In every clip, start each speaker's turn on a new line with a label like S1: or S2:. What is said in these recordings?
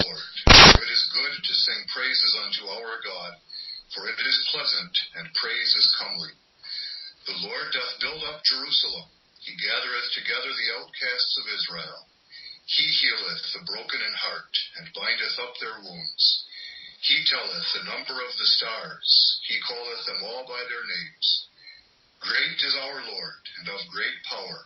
S1: Lord. For it is good to sing praises unto our God, for it is pleasant, and praise is comely. The Lord doth build up Jerusalem. He gathereth together the outcasts of Israel. He healeth the broken in heart, and bindeth up their wounds. He telleth the number of the stars. He calleth them all by their names. Great is our Lord, and of great power.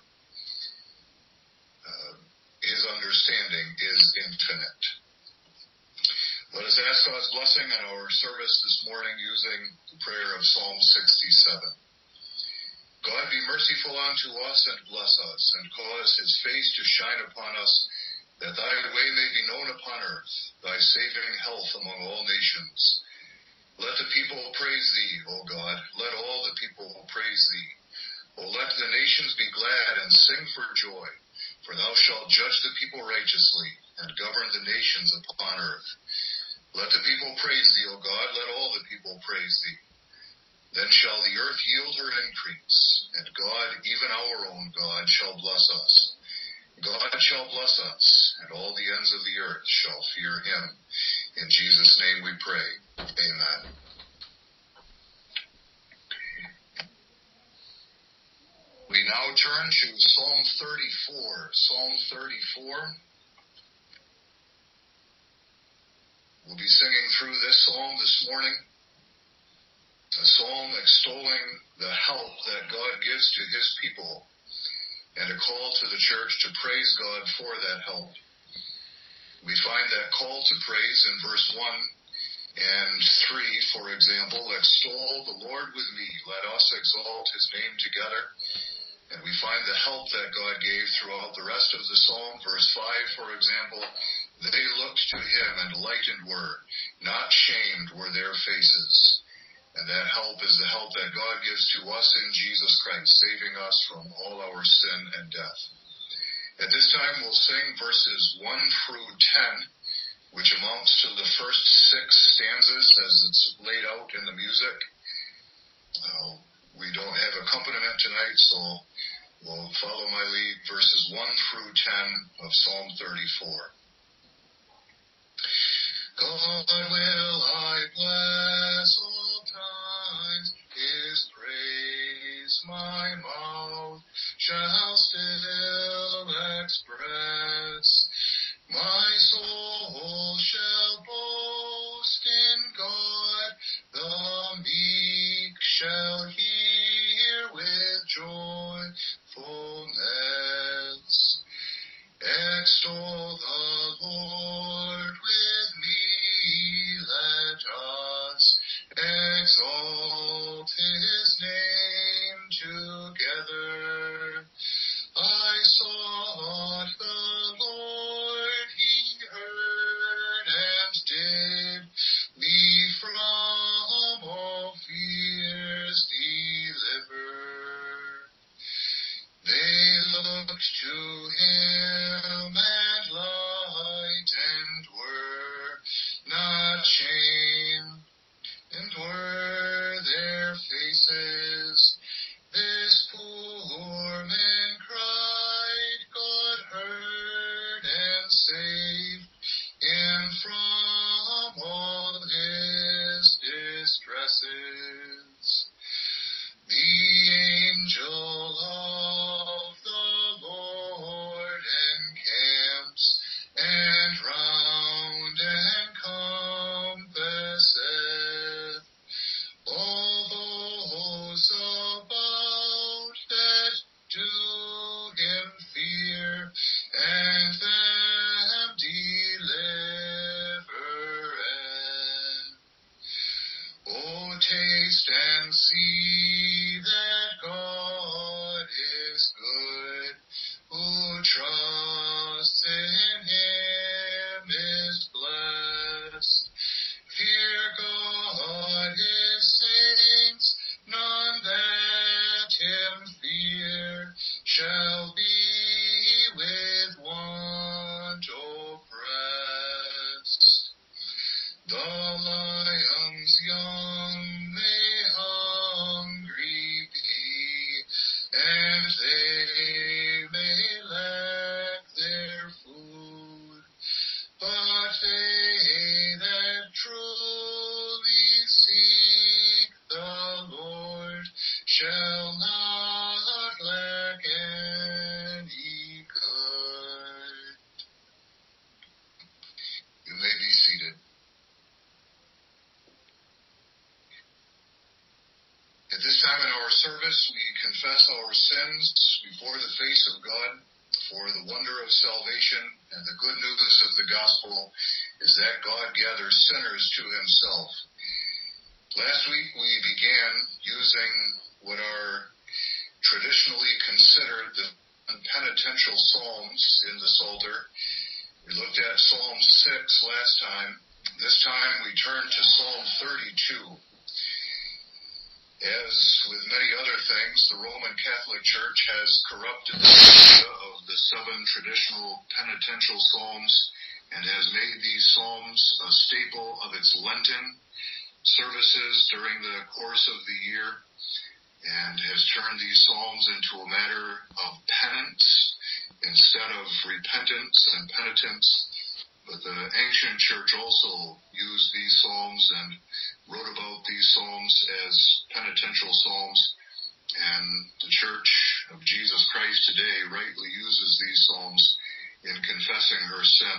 S1: His understanding is infinite. Let us ask God's blessing on our service this morning using the prayer of Psalm 67. God be merciful unto us and bless us, and cause his face to shine upon us, that thy way may be known upon earth, thy saving health among all nations. Let the people praise thee, O God. Let all the people praise thee. O let the nations be glad and sing for joy, for thou shalt judge the people righteously, and govern the nations upon earth. Let the people praise thee, O God. Let all the people praise thee. Then shall the earth yield her increase, and God, even our own God, shall bless us. God shall bless us, and all the ends of the earth shall fear him. In Jesus' name we pray. Amen. We now turn to Psalm 34. Psalm 34. We'll be singing through this psalm this morning. A psalm extolling the help that God gives to his people, and a call to the church to praise God for that help. We find that call to praise in verse 1 and 3, for example. Extol the Lord with me, let us exalt his name together. And we find the help that God gave throughout the rest of the psalm. Verse 5, for example, they looked to him and lightened were, not shamed were their faces. And that help is the help that God gives to us in Jesus Christ, saving us from all our sin and death. At this time, we'll sing verses 1 through 10, which amounts to the first 6 stanzas as it's laid out in the music. We don't have accompaniment tonight, so we'll follow my lead, verses 1 through 10 of Psalm 34. God will I bless all times, his praise my mouth shall still express. My soul shall boast in God, the meek shall hear with joyfulness. Extol the Lord with me, let us exalt his name together. I sought the Lord, he heard and did me from all fears deliver. They looked to him and lightened were not shamed, and were their faces. This poor man cried, God heard and saved him from all his distresses. The angel of the Lord encamps and round encompasseth all those about that do him fear, and them delivereth. Oh, taste and see that God is good. Who trusts in him is blessed. Fear God, his saints, none that him fear shall be with want oppressed. The lions young may hunger At this time in our service, we confess our sins before the face of God, for the wonder of salvation and the good news of the gospel is that God gathers sinners to himself. Last week we began using what are traditionally considered the penitential psalms in the Psalter. We looked at Psalm 6 last time. This time we turn to Psalm 32. As with many other things, the Roman Catholic Church has corrupted the idea of the 7 traditional penitential psalms and has made these psalms a staple of its Lenten services during the course of the year, and has turned these psalms into a matter of penance instead of repentance and penitence. But the ancient church also used these psalms and wrote about these psalms as penitential psalms, and the Church of Jesus Christ today rightly uses these psalms in confessing her sin.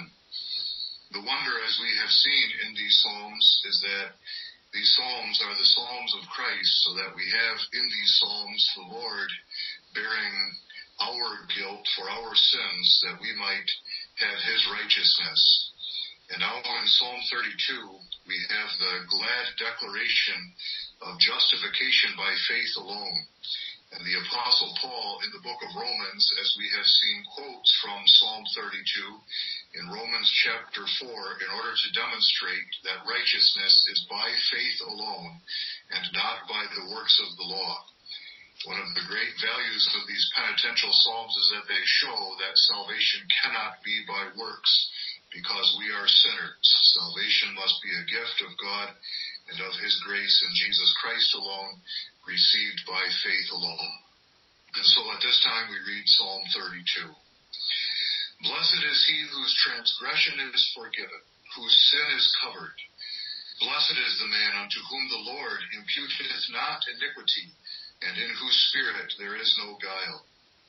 S1: The wonder, as we have seen in these psalms, is that these psalms are the psalms of Christ, so that we have in these psalms the Lord bearing our guilt for our sins, that we might have his righteousness. And now in Psalm 32, we have the glad declaration of justification by faith alone. And the Apostle Paul in the book of Romans, as we have seen quotes from Psalm 32 in Romans chapter 4, in order to demonstrate that righteousness is by faith alone and not by the works of the law. One of the great values of these penitential psalms is that they show that salvation cannot be by works, because we are sinners. Salvation must be a gift of God and of his grace in Jesus Christ alone, received by faith alone. And so at this time we read Psalm 32. Blessed is he whose transgression is forgiven, whose sin is covered. Blessed is the man unto whom the Lord imputeth not iniquity, and in whose spirit there is no guile.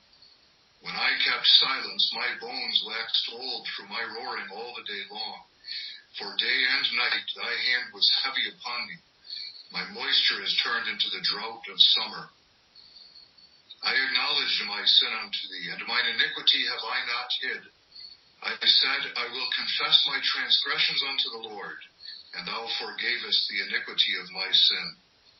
S1: When I kept silence, my bones waxed old through my roaring all the day long. For day and night thy hand was heavy upon me. My moisture is turned into the drought of summer. I acknowledged my sin unto thee, and mine iniquity have I not hid. I said, I will confess my transgressions unto the Lord, and thou forgavest the iniquity of my sin.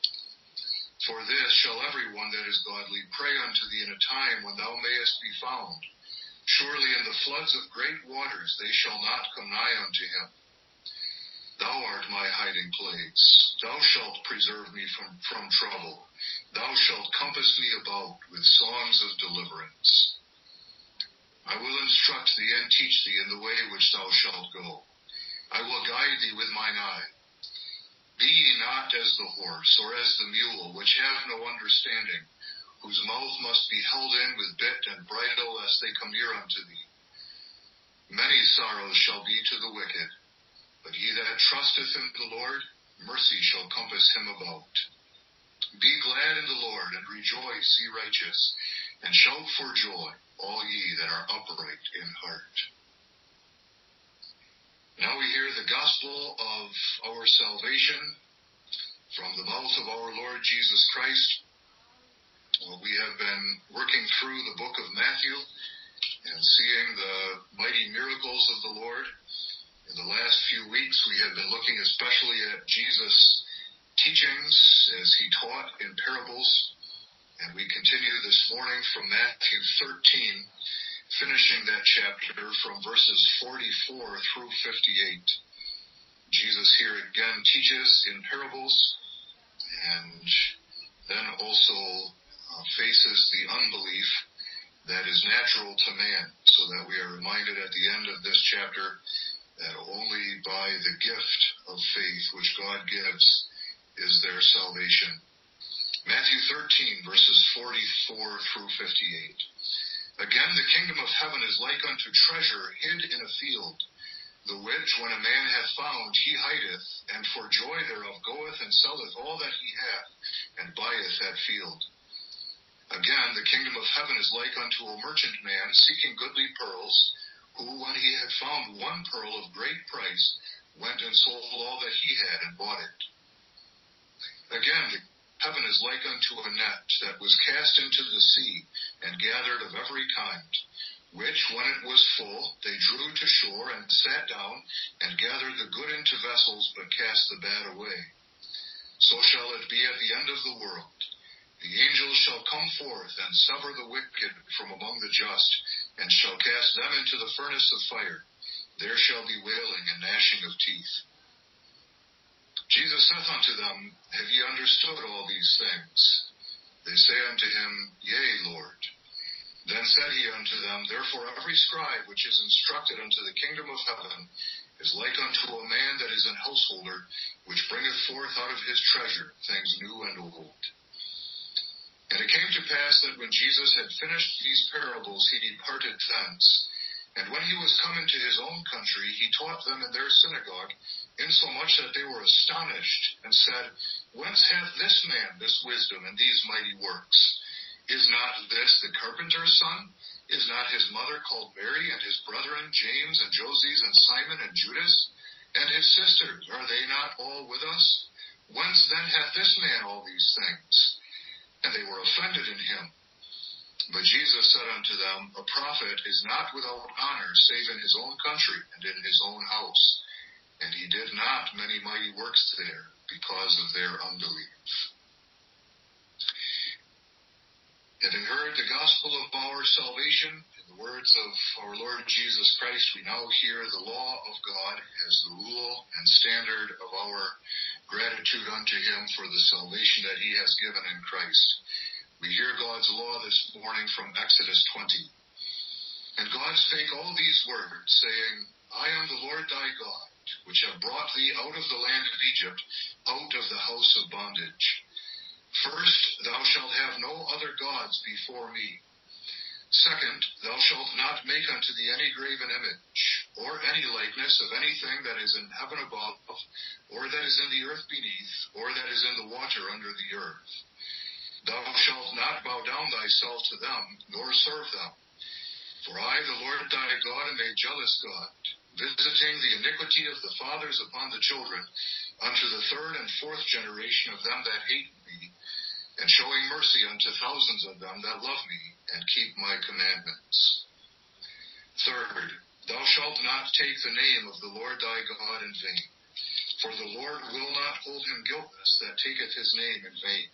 S1: For this shall every one that is godly pray unto thee in a time when thou mayest be found. Surely in the floods of great waters they shall not come nigh unto him. Thou art my hiding place. Thou shalt preserve me from trouble. Thou shalt compass me about with songs of deliverance. I will instruct thee and teach thee in the way which thou shalt go. I will guide thee with mine eye. Be ye not as the horse, or as the mule, which have no understanding, whose mouth must be held in with bit and bridle, lest they come near unto thee. Many sorrows shall be to the wicked, but he that trusteth in the Lord, mercy shall compass him about. Be glad in the Lord, and rejoice, ye righteous, and shout for joy, all ye that are upright in heart. Now we hear the gospel of our salvation from the mouth of our Lord Jesus Christ. Well, we have been working through the book of Matthew and seeing the mighty miracles of the Lord. In the last few weeks, we have been looking especially at Jesus' teachings as he taught in parables. And we continue this morning from Matthew 13, finishing that chapter from verses 44 through 58. Jesus here again teaches in parables, and then also faces the unbelief that is natural to man, so that we are reminded at the end of this chapter that only by the gift of faith which God gives is there salvation. Matthew 13, verses 44 through 58. Again, the kingdom of heaven is like unto treasure hid in a field, the which, when a man hath found, he hideth, and for joy thereof goeth and selleth all that he hath, and buyeth that field. Again, the kingdom of heaven is like unto a merchant man seeking goodly pearls, who, when he had found one pearl of great price, went and sold all that he had and bought it. Again, the heaven is like unto a net that was cast into the sea, and gathered of every kind, which, when it was full, they drew to shore, and sat down, and gathered the good into vessels, but cast the bad away. So shall it be at the end of the world. The angels shall come forth, and sever the wicked from among the just, and shall cast them into the furnace of fire. There shall be wailing and gnashing of teeth. Jesus saith unto them, Have ye understood all these things? They say unto him, Yea, Lord. Then said he unto them, Therefore every scribe which is instructed unto the kingdom of heaven is like unto a man that is an householder, which bringeth forth out of his treasure things new and old. And it came to pass that when Jesus had finished these parables, he departed thence. And when he was come into his own country, he taught them in their synagogue, insomuch that they were astonished, and said, Whence hath this man this wisdom and these mighty works? Is not this the carpenter's son? Is not his mother called Mary, and his brethren James and Joses and Simon and Judas? And his sisters, are they not all with us? Whence then hath this man all these things? And they were offended in him. But Jesus said unto them, A prophet is not without honor, save in his own country and in his own house. And he did not many mighty works there, because of their unbelief. Having heard the gospel of our salvation, in the words of our Lord Jesus Christ, we now hear the law of God as the rule and standard of our gratitude unto him for the salvation that he has given in Christ. We hear God's law this morning from Exodus 20. And God spake all these words, saying, I am the Lord thy God, which have brought thee out of the land of Egypt, out of the house of bondage. First, thou shalt have no other gods before me. Second, thou shalt not make unto thee any graven image, or any likeness of anything that is in heaven above, or that is in the earth beneath, or that is in the water under the earth. Thou shalt not bow down thyself to them, nor serve them. For I, the Lord thy God, am a jealous God, visiting the iniquity of the fathers upon the children, unto the third and fourth generation of them that hate me, and showing mercy unto thousands of them that love me, and keep my commandments. Third, thou shalt not take the name of the Lord thy God in vain, for the Lord will not hold him guiltless that taketh his name in vain.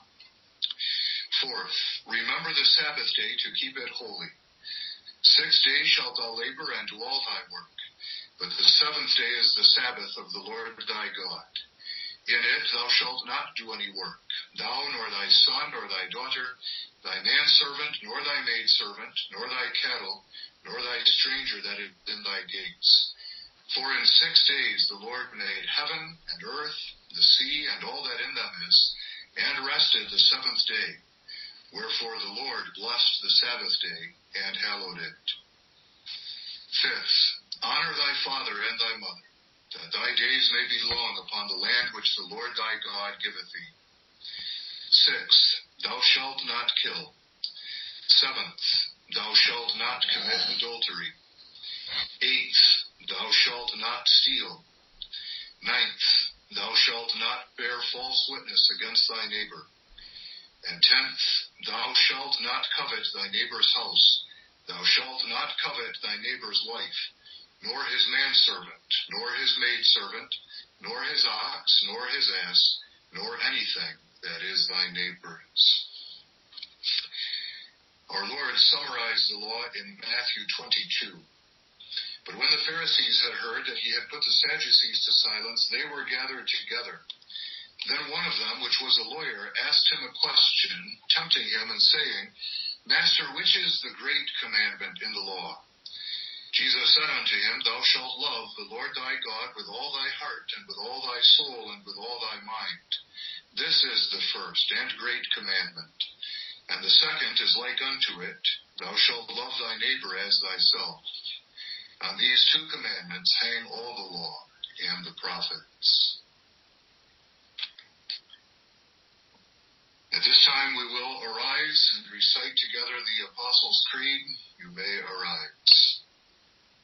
S1: Fourth, remember the Sabbath day to keep it holy. 6 days shalt thou labor and do all thy work, but the seventh day is the Sabbath of the Lord thy God. In it thou shalt not do any work, thou nor thy son nor thy daughter, thy manservant nor thy maidservant, nor thy cattle, nor thy stranger that is in thy gates. For in 6 days the Lord made heaven and earth, the sea, and all that in them is, and rested the seventh day. Wherefore the Lord blessed the Sabbath day, and hallowed it. Fifth, honor thy father and thy mother, that thy days may be long upon the land which the Lord thy God giveth thee. Sixth, thou shalt not kill. Seventh, thou shalt not commit adultery. Eighth, thou shalt not steal. Ninth, thou shalt not bear false witness against thy neighbor. And tenth, thou shalt not covet thy neighbor's house. Thou shalt not covet thy neighbor's wife, nor his manservant, nor his maidservant, nor his ox, nor his ass, nor anything that is thy neighbor's. Our Lord summarized the law in Matthew 22. But when the Pharisees had heard that he had put the Sadducees to silence, they were gathered together. Then one of them, which was a lawyer, asked him a question, tempting him and saying, Master, which is the great commandment in the law? Jesus said unto him, Thou shalt love the Lord thy God with all thy heart, and with all thy soul, and with all thy mind. This is the first and great commandment. And the second is like unto it, Thou shalt love thy neighbor as thyself. On these two commandments hang all the law and the prophets. At this time we will arise and recite together the Apostles' Creed. You may arise.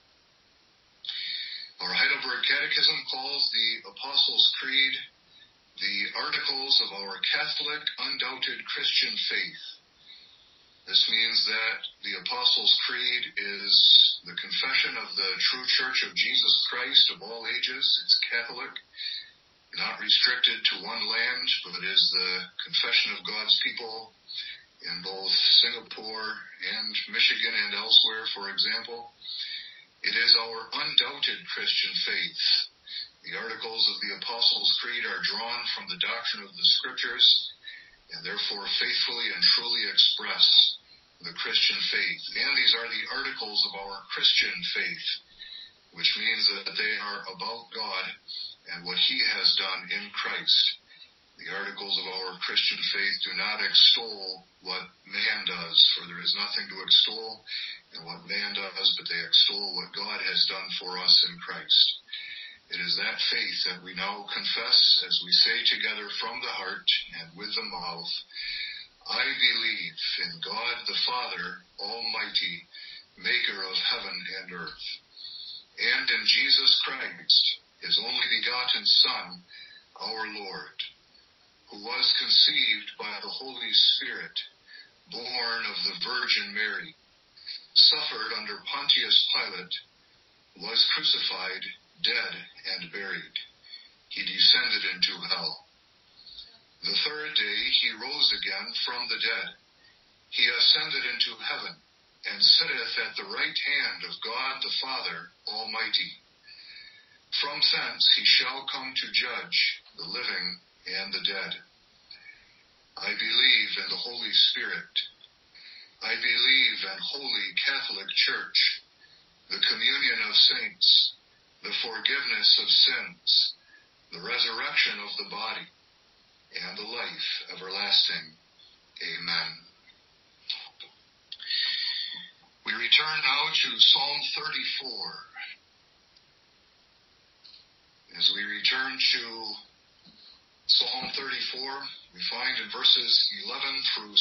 S1: Our Heidelberg Catechism calls the Apostles' Creed the articles of our Catholic, undoubted Christian faith. This means that the Apostles' Creed is the confession of the true Church of Jesus Christ of all ages. It's Catholic, not restricted to one land, but is the confession of God's people in both Singapore and Michigan and elsewhere, for example. It is our undoubted Christian faith. The articles of the Apostles' Creed are drawn from the doctrine of the Scriptures and therefore faithfully and truly express the Christian faith. And these are the articles of our Christian faith, which means that they are about God and what He has done in Christ. The articles of our Christian faith do not extol what man does, for there is nothing to extol in what man does, but they extol what God has done for us in Christ. It is that faith that we now confess as we say together from the heart and with the mouth, I believe in God the Father Almighty, maker of heaven and earth, and in Jesus Christ, His only begotten Son, our Lord, who was conceived by the Holy Spirit, born of the Virgin Mary, suffered under Pontius Pilate, was crucified, dead, and buried. He descended into hell. The third day He rose again from the dead. He ascended into heaven, and sitteth at the right hand of God the Father Almighty. From thence He shall come to judge the living and the dead. I believe in the Holy Spirit. I believe in Holy Catholic Church, the communion of saints, the forgiveness of sins, the resurrection of the body, and the life everlasting. Amen. We return now to Psalm 34. As we return to Psalm 34, we find in verses 11 through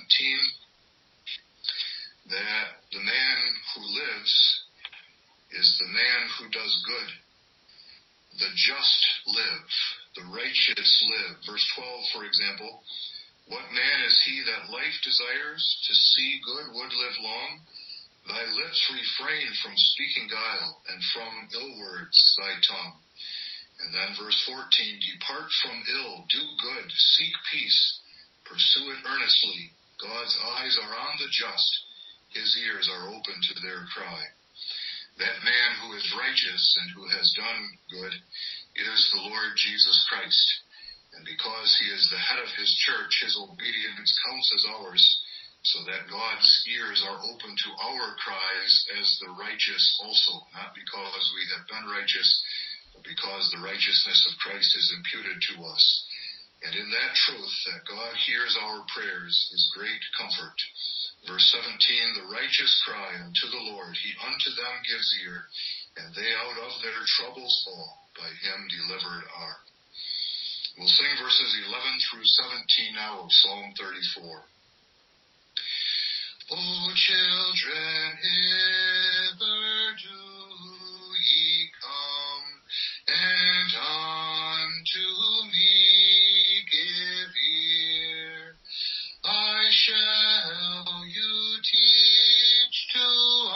S1: 17 that the man who lives is the man who does good. The just live, the righteous live. Verse 12, for example, what man is he that life desires to see good, would live long? Thy lips refrain from speaking guile, and from ill words thy tongue. And then verse 14, depart from ill, do good, seek peace, pursue it earnestly. God's eyes are on the just, His ears are open to their cry. That man who is righteous and who has done good is the Lord Jesus Christ. And because He is the head of His church, His obedience counts as ours, so that God's ears are open to our cries as the righteous also, not because we have been righteous, but because the righteousness of Christ is imputed to us. And in that truth, that God hears our prayers, is great comfort. Verse 17, the righteous cry unto the Lord, He unto them gives ear, and they out of their troubles all by Him delivered are. We'll sing verses 11 through 17 now of Psalm 34. O children, hither do ye come, and unto me give ear. I shall you teach to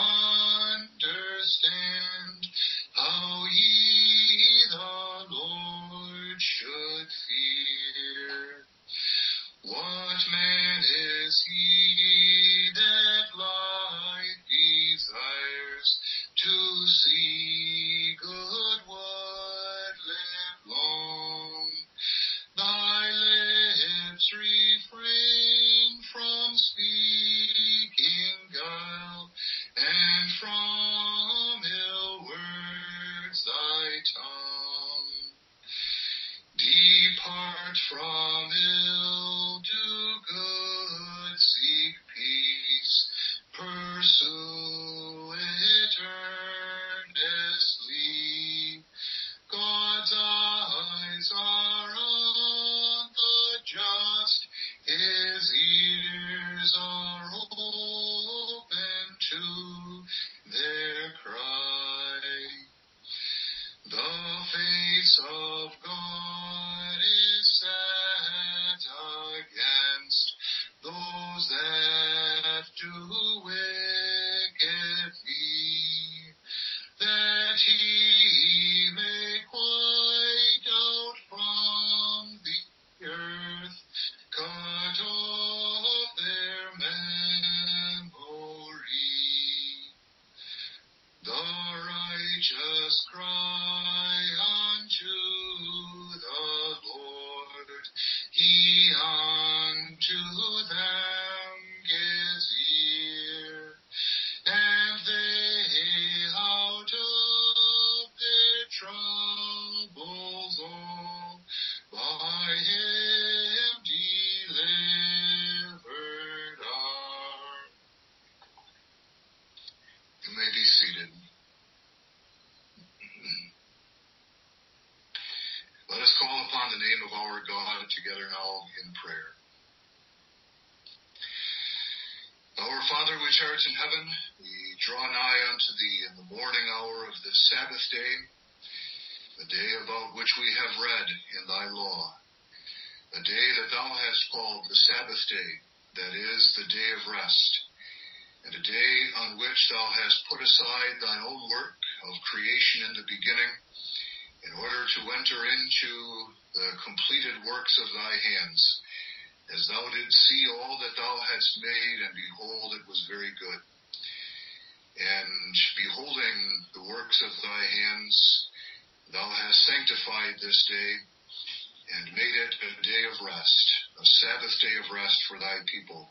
S1: understand how ye the Lord should fear. What man is he that life desires to see good would live long? Thy lips refrain from speaking guile, and from ill words thy tongue. Depart from ill, do good, seek peace, pursue it earnestly. God's eyes are on the just, His ears are open to their cry. The face of God is do wickedly, that he may quite out from the earth, cut off their memory. The righteous cry unto the Lord, he unto them gives ear, and they out of their troubles all by him delivered are. You may be seated. Let us call upon the name of our God together now in prayer. Our Father which art in heaven, we draw nigh unto thee in the morning hour of this Sabbath day, the day about which we have read in thy law, the day that thou hast called the Sabbath day, that is, the day of rest, and a day on which thou hast put aside thine own work of creation in the beginning, in order to enter into the completed works of thy hands, as thou didst see all that thou hadst made, and behold, it was very good. And beholding the works of thy hands, thou hast sanctified this day, and made it a day of rest, a Sabbath day of rest for thy people.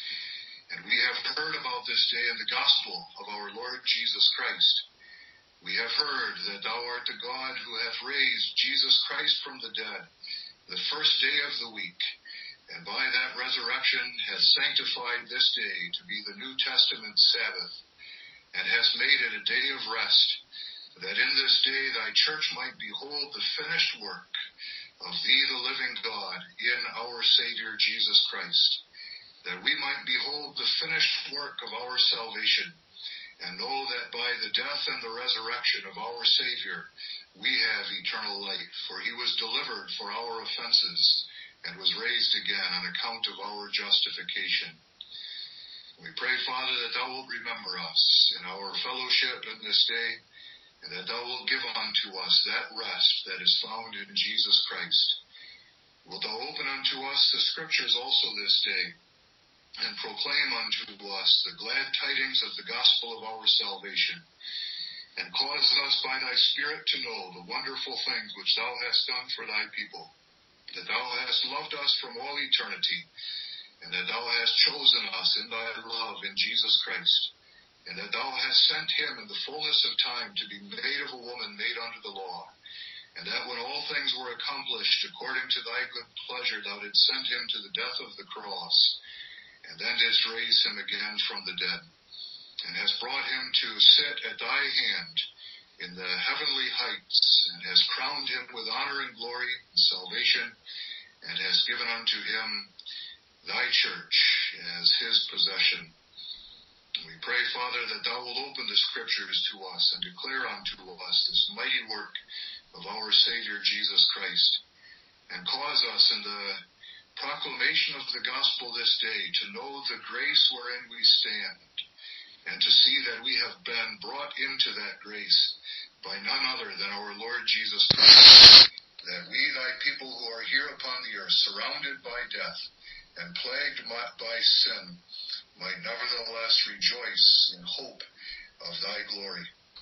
S1: And we have heard about this day in the gospel of our Lord Jesus Christ. We have heard that thou art the God who hath raised Jesus Christ from the dead, the first day of the week, and by that resurrection hath sanctified this day to be the New Testament Sabbath, and hast made it a day of rest, that in this day thy church might behold the finished work of thee, the living God, in our Savior Jesus Christ, that we might behold the finished work of our salvation, and know that by the death and the resurrection of our Savior, we have eternal life. For he was delivered for our offenses, and was raised again on account of our justification. We pray, Father, that thou wilt remember us in our fellowship in this day, and that thou wilt give unto us that rest that is found in Jesus Christ. Wilt thou open unto us the Scriptures also this day, and proclaim unto us the glad tidings of the gospel of our salvation, and cause us by thy Spirit to know the wonderful things which thou hast done for thy people, that thou hast loved us from all eternity, and that thou hast chosen us in thy love in Jesus Christ, and that thou hast sent him in the fullness of time to be made of a woman made under the law, and that when all things were accomplished according to thy good pleasure, thou didst send him to the death of the cross, and then didst raise him again from the dead, and hast brought him to sit at thy hand in the heavenly heights, and hast crowned him with honor and glory and salvation, and hast given unto him thy church as his possession. We pray, Father, that thou wilt open the Scriptures to us and declare unto us this mighty work of our Savior Jesus Christ, and cause us in the proclamation of the gospel this day to know the grace wherein we stand, and to see that we have been brought into that grace by none other than our Lord Jesus Christ, that we, thy people who are here upon the earth, surrounded by death and plagued by sin, might nevertheless rejoice in hope of thy glory.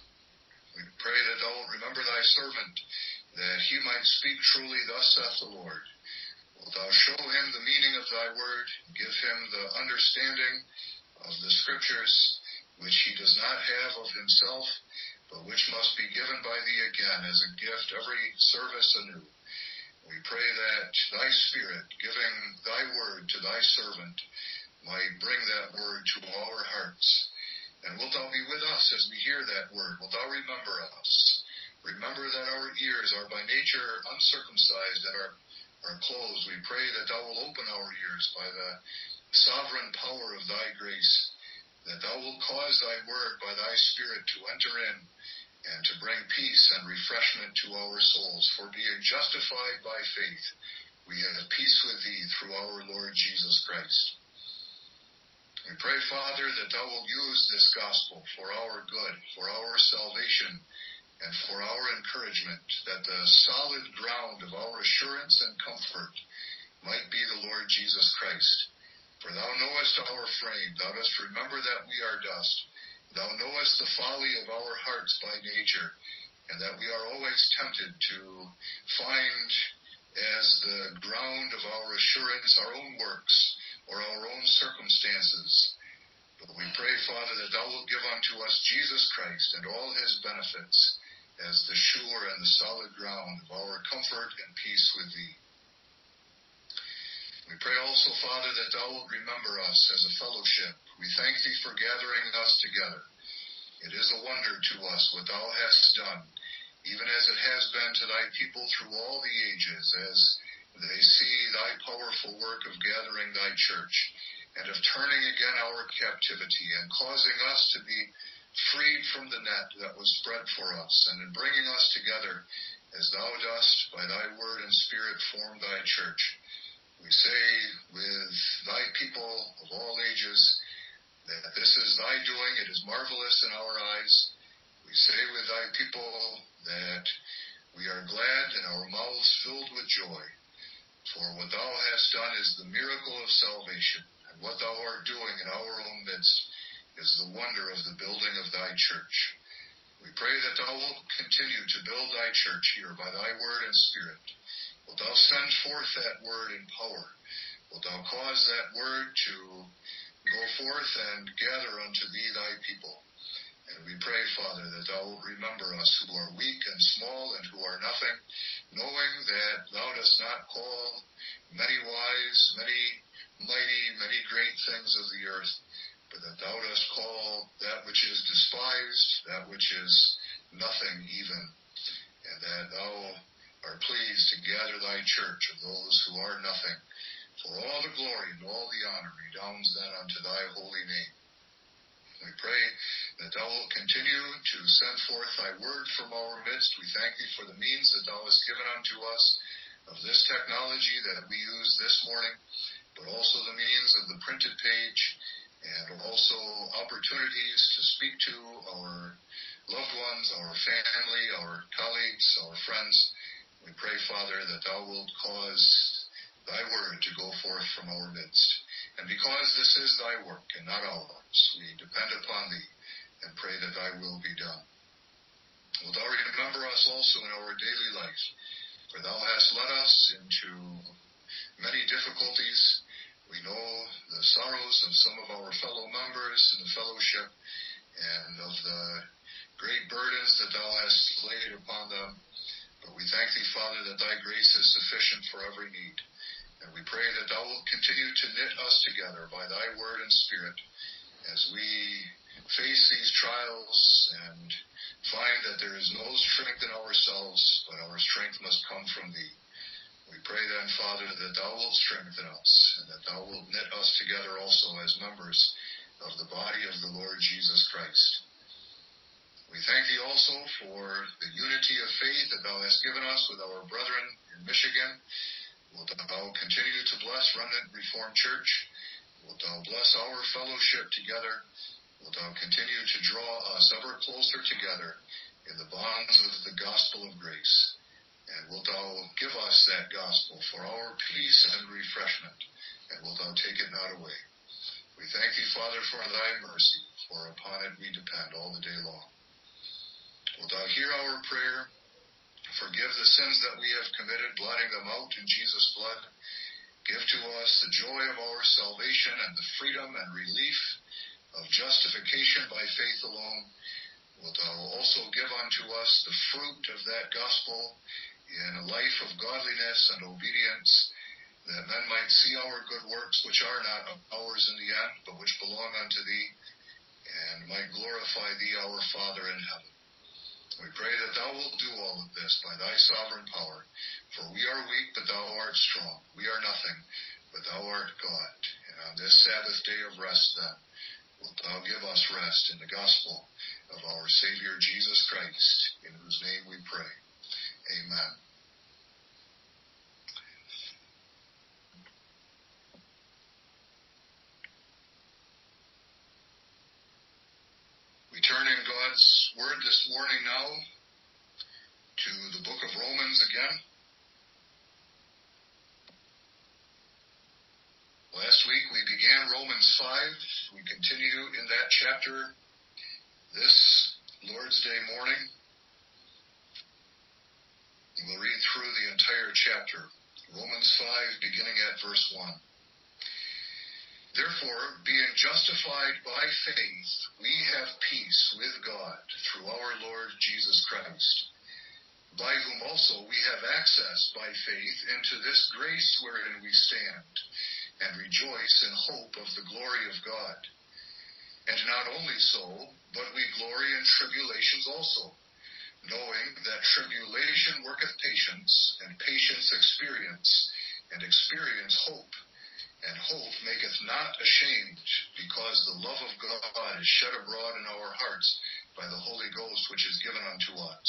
S1: We pray that thou wilt remember thy servant, that he might speak truly, thus saith the Lord. Wilt thou show him the meaning of thy word, give him the understanding of the Scriptures, which he does not have of himself, but which must be given by thee again as a gift every service anew. We pray that thy Spirit, giving thy word to thy servant, might bring that word to our hearts. And wilt thou be with us as we hear that word? Wilt thou remember us? Remember that our ears are by nature uncircumcised and are closed. We pray that thou wilt open our ears by the sovereign power of thy grace, that thou wilt cause thy word by thy Spirit to enter in and to bring peace and refreshment to our souls. For being justified by faith, we have peace with thee through our Lord Jesus Christ. We pray, Father, that thou wilt use this gospel for our good, for our salvation, and for our encouragement, that the solid ground of our assurance and comfort might be the Lord Jesus Christ. For thou knowest our frame, thou dost remember that we are dust. Thou knowest the folly of our hearts by nature, and that we are always tempted to find as the ground of our assurance our own works or our own circumstances. But we pray, Father, that thou wilt give unto us Jesus Christ and all his benefits as the sure and the solid ground of our comfort and peace with thee. We pray also, Father, that thou wilt remember us as a fellowship. We thank thee for gathering us together. It is a wonder to us what thou hast done, even as it has been to thy people through all the ages, as they see thy powerful work of gathering thy church, and of turning again our captivity, and causing us to be freed from the net that was spread for us, and in bringing us together, as thou dost by thy word and spirit form thy church. We say with thy people of all ages that this is thy doing, it is marvelous in our eyes. We say with thy people that we are glad and our mouths filled with joy. For what thou hast done is the miracle of salvation, and what thou art doing in our own midst is the wonder of the building of thy church. We pray that thou wilt continue to build thy church here by thy word and spirit. Wilt thou send forth that word in power? Wilt thou cause that word to go forth and gather unto thee thy people? And we pray, Father, that thou wilt remember us who are weak and small and who are nothing, knowing that thou dost not call many wise, many mighty, many great things of the earth, but that thou dost call that which is despised, that which is nothing even, and that thou art pleased to gather thy church of those who are nothing. For all the glory and all the honor redounds then unto thy holy name. We pray that thou wilt continue to send forth thy word from our midst. We thank thee for the means that thou hast given unto us of this technology that we use this morning, but also the means of the printed page and also opportunities to speak to our loved ones, our family, our colleagues, our friends. We pray, Father, that thou wilt cause thy word to go forth from our midst. And because this is thy work and not ours, we depend upon thee and pray that thy will be done. Wilt thou remember us also in our daily life, for thou hast led us into many difficulties. We know the sorrows of some of our fellow members in the fellowship and of the great burdens that thou hast laid upon them. But we thank thee, Father, that thy grace is sufficient for every need. And we pray that thou wilt continue to knit us together by thy word and spirit as we face these trials and find that there is no strength in ourselves, but our strength must come from thee. We pray then, Father, that thou wilt strengthen us and that thou wilt knit us together also as members of the body of the Lord Jesus Christ. We thank thee also for the unity of faith that thou hast given us with our brethren in Michigan. Wilt thou continue to bless Remnant Reformed Church? Wilt thou bless our fellowship together? Wilt thou continue to draw us ever closer together in the bonds of the gospel of grace? And wilt thou give us that gospel for our peace and refreshment? And wilt thou take it not away? We thank thee, Father, for thy mercy, for upon it we depend all the day long. Wilt thou hear our prayer? Forgive the sins that we have committed, blotting them out in Jesus' blood. Give to us the joy of our salvation and the freedom and relief of justification by faith alone. Wilt thou also give unto us the fruit of that gospel in a life of godliness and obedience, that men might see our good works, which are not ours in the end, but which belong unto thee, and might glorify thee, our Father in heaven. We pray that thou wilt do all of this by thy sovereign power, for we are weak, but thou art strong. We are nothing, but thou art God. And on this Sabbath day of rest, then, wilt thou give us rest in the gospel of our Savior Jesus Christ, in whose name we pray. Amen. this morning now to the book of Romans again. Last week we began Romans 5. We continue in that chapter this Lord's Day morning. We'll read through the entire chapter. Romans 5, beginning at verse 1. Therefore, being justified by faith, we have peace with God through our Lord Jesus Christ, by whom also we have access by faith into this grace wherein we stand, and rejoice in hope of the glory of God. And not only so, but we glory in tribulations also, knowing that tribulation worketh patience, and patience experience, and experience hope. And hope maketh not ashamed, because the love of God is shed abroad in our hearts by the Holy Ghost which is given unto us.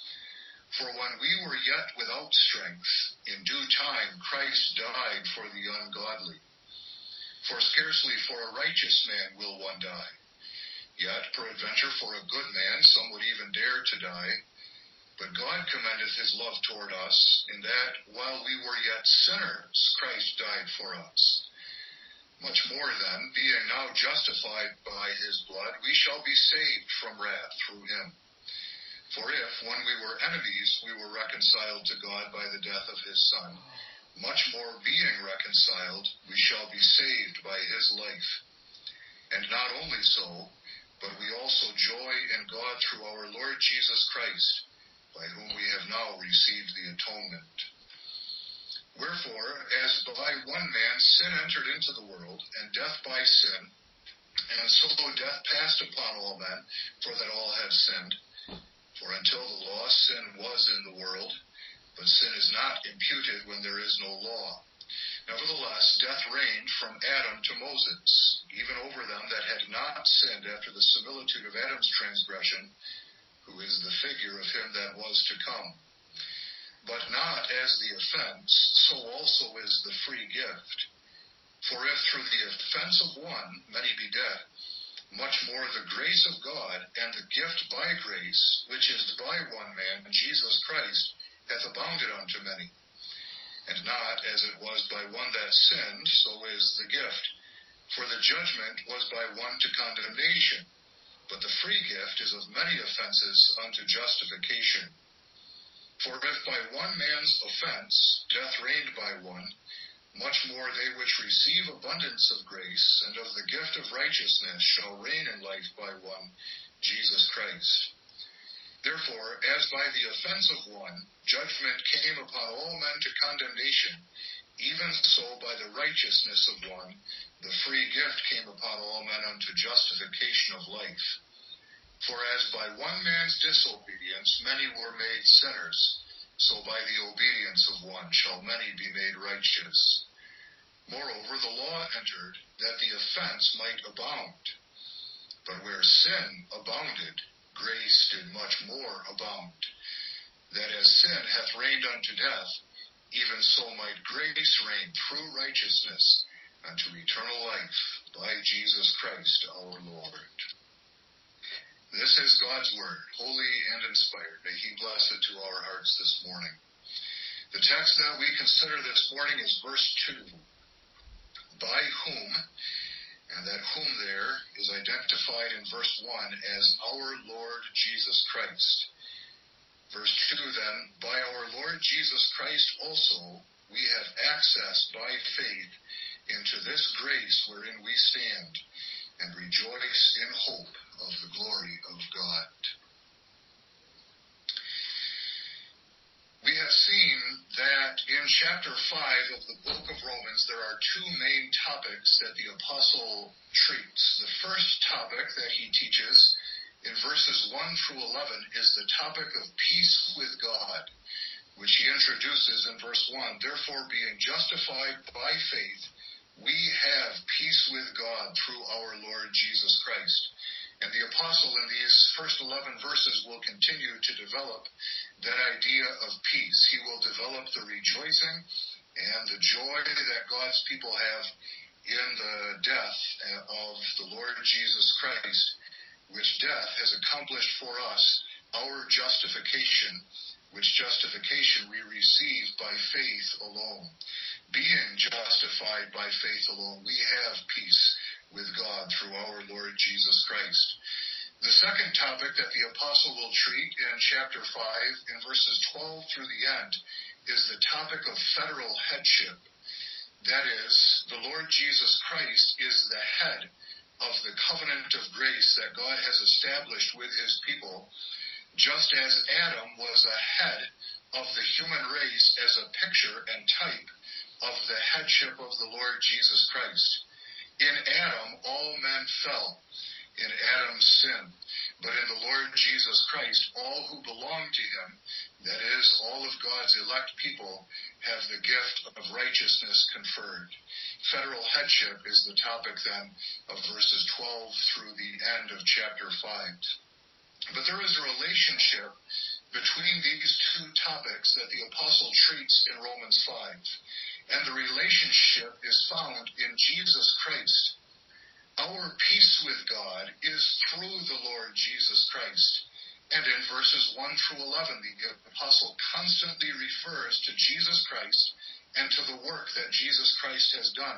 S1: For when we were yet without strength, in due time Christ died for the ungodly. For scarcely for a righteous man will one die. Yet peradventure for a good man some would even dare to die. But God commendeth his love toward us, in that, while we were yet sinners, Christ died for us. Much more then, being now justified by his blood, we shall be saved from wrath through him. For if, when we were enemies, we were reconciled to God by the death of his Son, much more being reconciled, we shall be saved by his life. And not only so, but we also joy in God through our Lord Jesus Christ, by whom we have now received the atonement. Wherefore, as by one man sin entered into the world, and death by sin, and so death passed upon all men, for that all have sinned. For until the law, sin was in the world, but sin is not imputed when there is no law. Nevertheless, death reigned from Adam to Moses, even over them that had not sinned after the similitude of Adam's transgression, who is the figure of him that was to come. But not as the offense, so also is the free gift. For if through the offense of one many be dead, much more the grace of God and the gift by grace, which is by one man, Jesus Christ, hath abounded unto many. And not as it was by one that sinned, so is the gift. For the judgment was by one to condemnation, but the free gift is of many offenses unto justification. For if by one man's offense death reigned by one, much more they which receive abundance of grace and of the gift of righteousness shall reign in life by one, Jesus Christ. Therefore, as by the offense of one judgment came upon all men to condemnation, even so by the righteousness of one the free gift came upon all men unto justification of life. For as by one man's disobedience many were made sinners, so by the obedience of one shall many be made righteous. Moreover, the law entered, that the offense might abound. But where sin abounded, grace did much more abound, that as sin hath reigned unto death, even so might grace reign through righteousness unto eternal life by Jesus Christ our Lord. This is God's word, holy and inspired. May he bless it to our hearts this morning. The text that we consider this morning is verse 2. By whom, and that whom there is identified in verse 1 as our Lord Jesus Christ. Verse 2 then, by our Lord Jesus Christ also we have access by faith into this grace wherein we stand, and rejoice in hope of the glory of God. We have seen that in chapter 5 of the book of Romans there are two main topics that the apostle treats. The first topic that he teaches in verses 1 through 11 is the topic of peace with God, which he introduces in verse 1. Therefore, being justified by faith, we have peace with God through our Lord Jesus Christ. And the apostle in these first 11 verses will continue to develop that idea of peace. He will develop the rejoicing and the joy that God's people have in the death of the Lord Jesus Christ, which death has accomplished for us our justification, which justification we receive by faith alone. Being justified by faith alone, we have peace with God through our Lord Jesus Christ. The second topic that the apostle will treat in chapter 5, in verses 12 through the end, is the topic of federal headship. That is, the Lord Jesus Christ is the head of the covenant of grace that God has established with his people, just as Adam was a head of the human race as a picture and type of the headship of the Lord Jesus Christ. In Adam, all men fell in Adam's sin, but in the Lord Jesus Christ, all who belong to him, that is, all of God's elect people, have the gift of righteousness conferred. Federal headship is the topic then of verses 12 through the end of chapter 5. But there is a relationship between these two topics that the apostle treats in Romans 5, and the relationship is found in Jesus Christ. Our peace with God is through the Lord Jesus Christ. And in verses 1 through 11, the apostle constantly refers to Jesus Christ and to the work that Jesus Christ has done.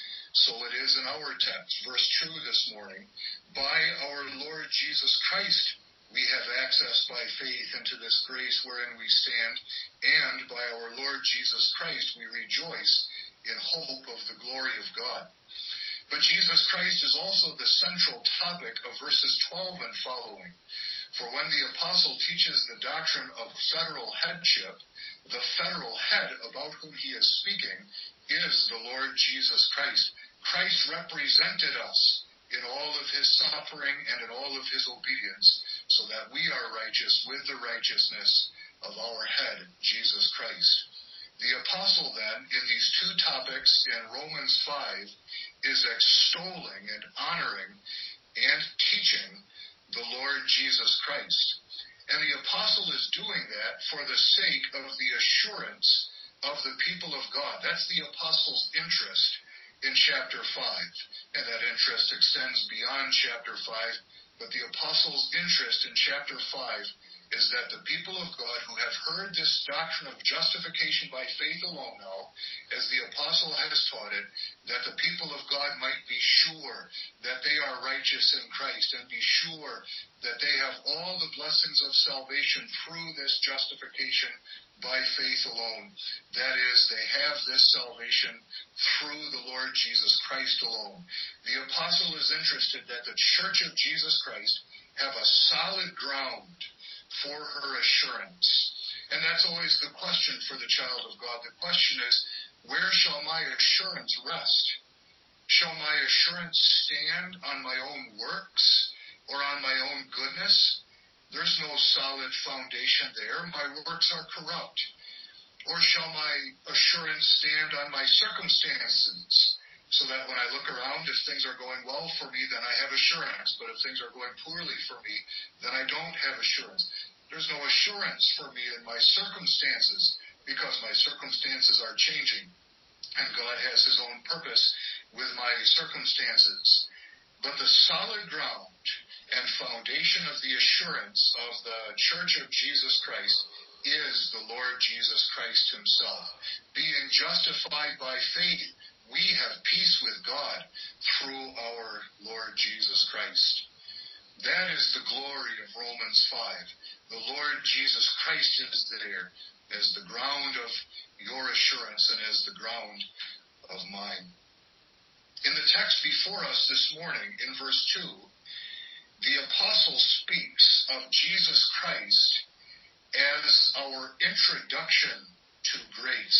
S1: So it is in our text, verse 2 this morning, by our Lord Jesus Christ we have access by faith into this grace wherein we stand, and by our Lord Jesus Christ we rejoice in hope of the glory of God. But Jesus Christ is also the central topic of verses 12 and following. For when the apostle teaches the doctrine of federal headship, the federal head about whom he is speaking is the Lord Jesus Christ. Christ represented us in all of his suffering and in all of his obedience, so that we are righteous with the righteousness of our head, Jesus Christ. The apostle then, in these two topics in Romans 5, is extolling and honoring and teaching the Lord Jesus Christ. And the apostle is doing that for the sake of the assurance of the people of God. That's the apostle's interest in chapter 5. And that interest extends beyond chapter 5. But the apostle's interest in chapter 5 is that the people of God who have heard this doctrine of justification by faith alone now, as the apostle has taught it, that the people of God might be sure that they are righteous in Christ and be sure that they have all the blessings of salvation through this justification by faith alone. That is, they have this salvation through the Lord Jesus Christ alone. The apostle is interested that the church of Jesus Christ have a solid ground for her assurance. And that's always the question for the child of God. The question is, where shall my assurance rest? Shall my assurance stand on my own works or on my own goodness? There's no solid foundation there. My works are corrupt. Or shall my assurance stand on my circumstances, so that when I look around, if things are going well for me, then I have assurance. But if things are going poorly for me, then I don't have assurance. There's no assurance for me in my circumstances, because my circumstances are changing. And God has his own purpose with my circumstances. But the solid ground and foundation of the assurance of the Church of Jesus Christ is the Lord Jesus Christ himself. Being justified by faith, we have peace with God through our Lord Jesus Christ. That is the glory of Romans 5. The Lord Jesus Christ is there as the ground of your assurance and as the ground of mine. In the text before us this morning, in verse 2, the apostle speaks of Jesus Christ as our introduction to grace.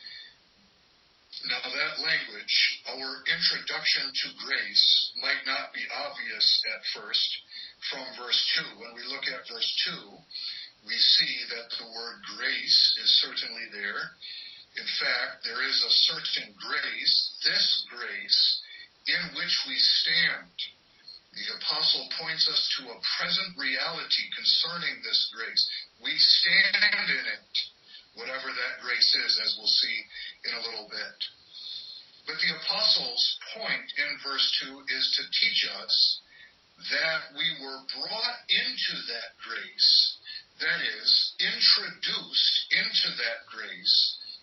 S1: Now that language, our introduction to grace, might not be obvious at first from verse 2. When we look at verse 2, we see that the word grace is certainly there. In fact, there is a certain grace, this grace, in which we stand. The apostle points us to a present reality concerning this grace. We stand in it, whatever that grace is, as we'll see in a little bit. But the apostle's point in verse 2 is to teach us that we were brought into that grace, that is, introduced into that grace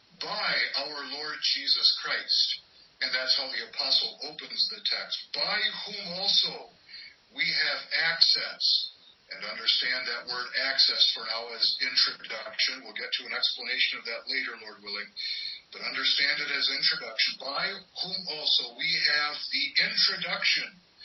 S1: by our Lord Jesus Christ. And that's how the apostle opens the text. By whom also we have access. And understand that word access for now as introduction. We'll get to an explanation of that later, Lord willing. But understand it as introduction. By whom also we have the introduction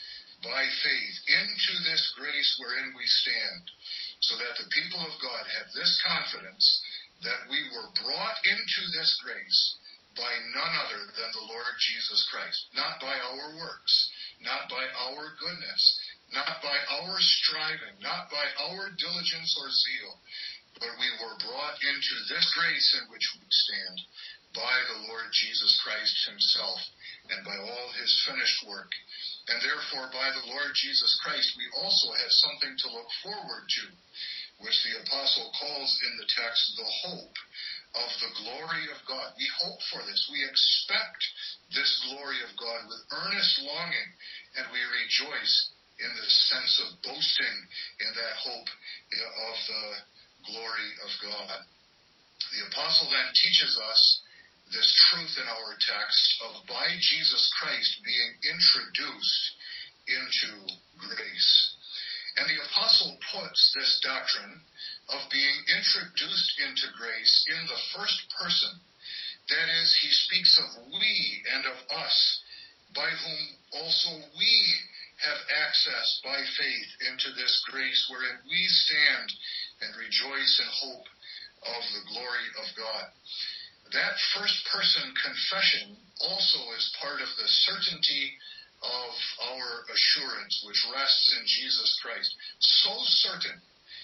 S1: by faith into this grace wherein we stand. So that the people of God have this confidence that we were brought into this grace by none other than the Lord Jesus Christ. Not by our works, not by our goodness, not by our striving, not by our diligence or zeal, but we were brought into this grace in which we stand by the Lord Jesus Christ himself and by all his finished work. And therefore, by the Lord Jesus Christ, we also have something to look forward to, which the apostle calls in the text the hope of the glory of God. We hope for this. We expect this glory of God with earnest longing, and we rejoice in the sense of boasting in that hope of the glory of God. The apostle then teaches us this truth in our text of by Jesus Christ being introduced into grace. And the apostle puts this doctrine of being introduced into grace in the first person. That is, he speaks of we and of us, by whom also we have access by faith into this grace wherein we stand and rejoice in hope of the glory of God. That first person confession also is part of the certainty of our assurance, which rests in Jesus Christ. So certain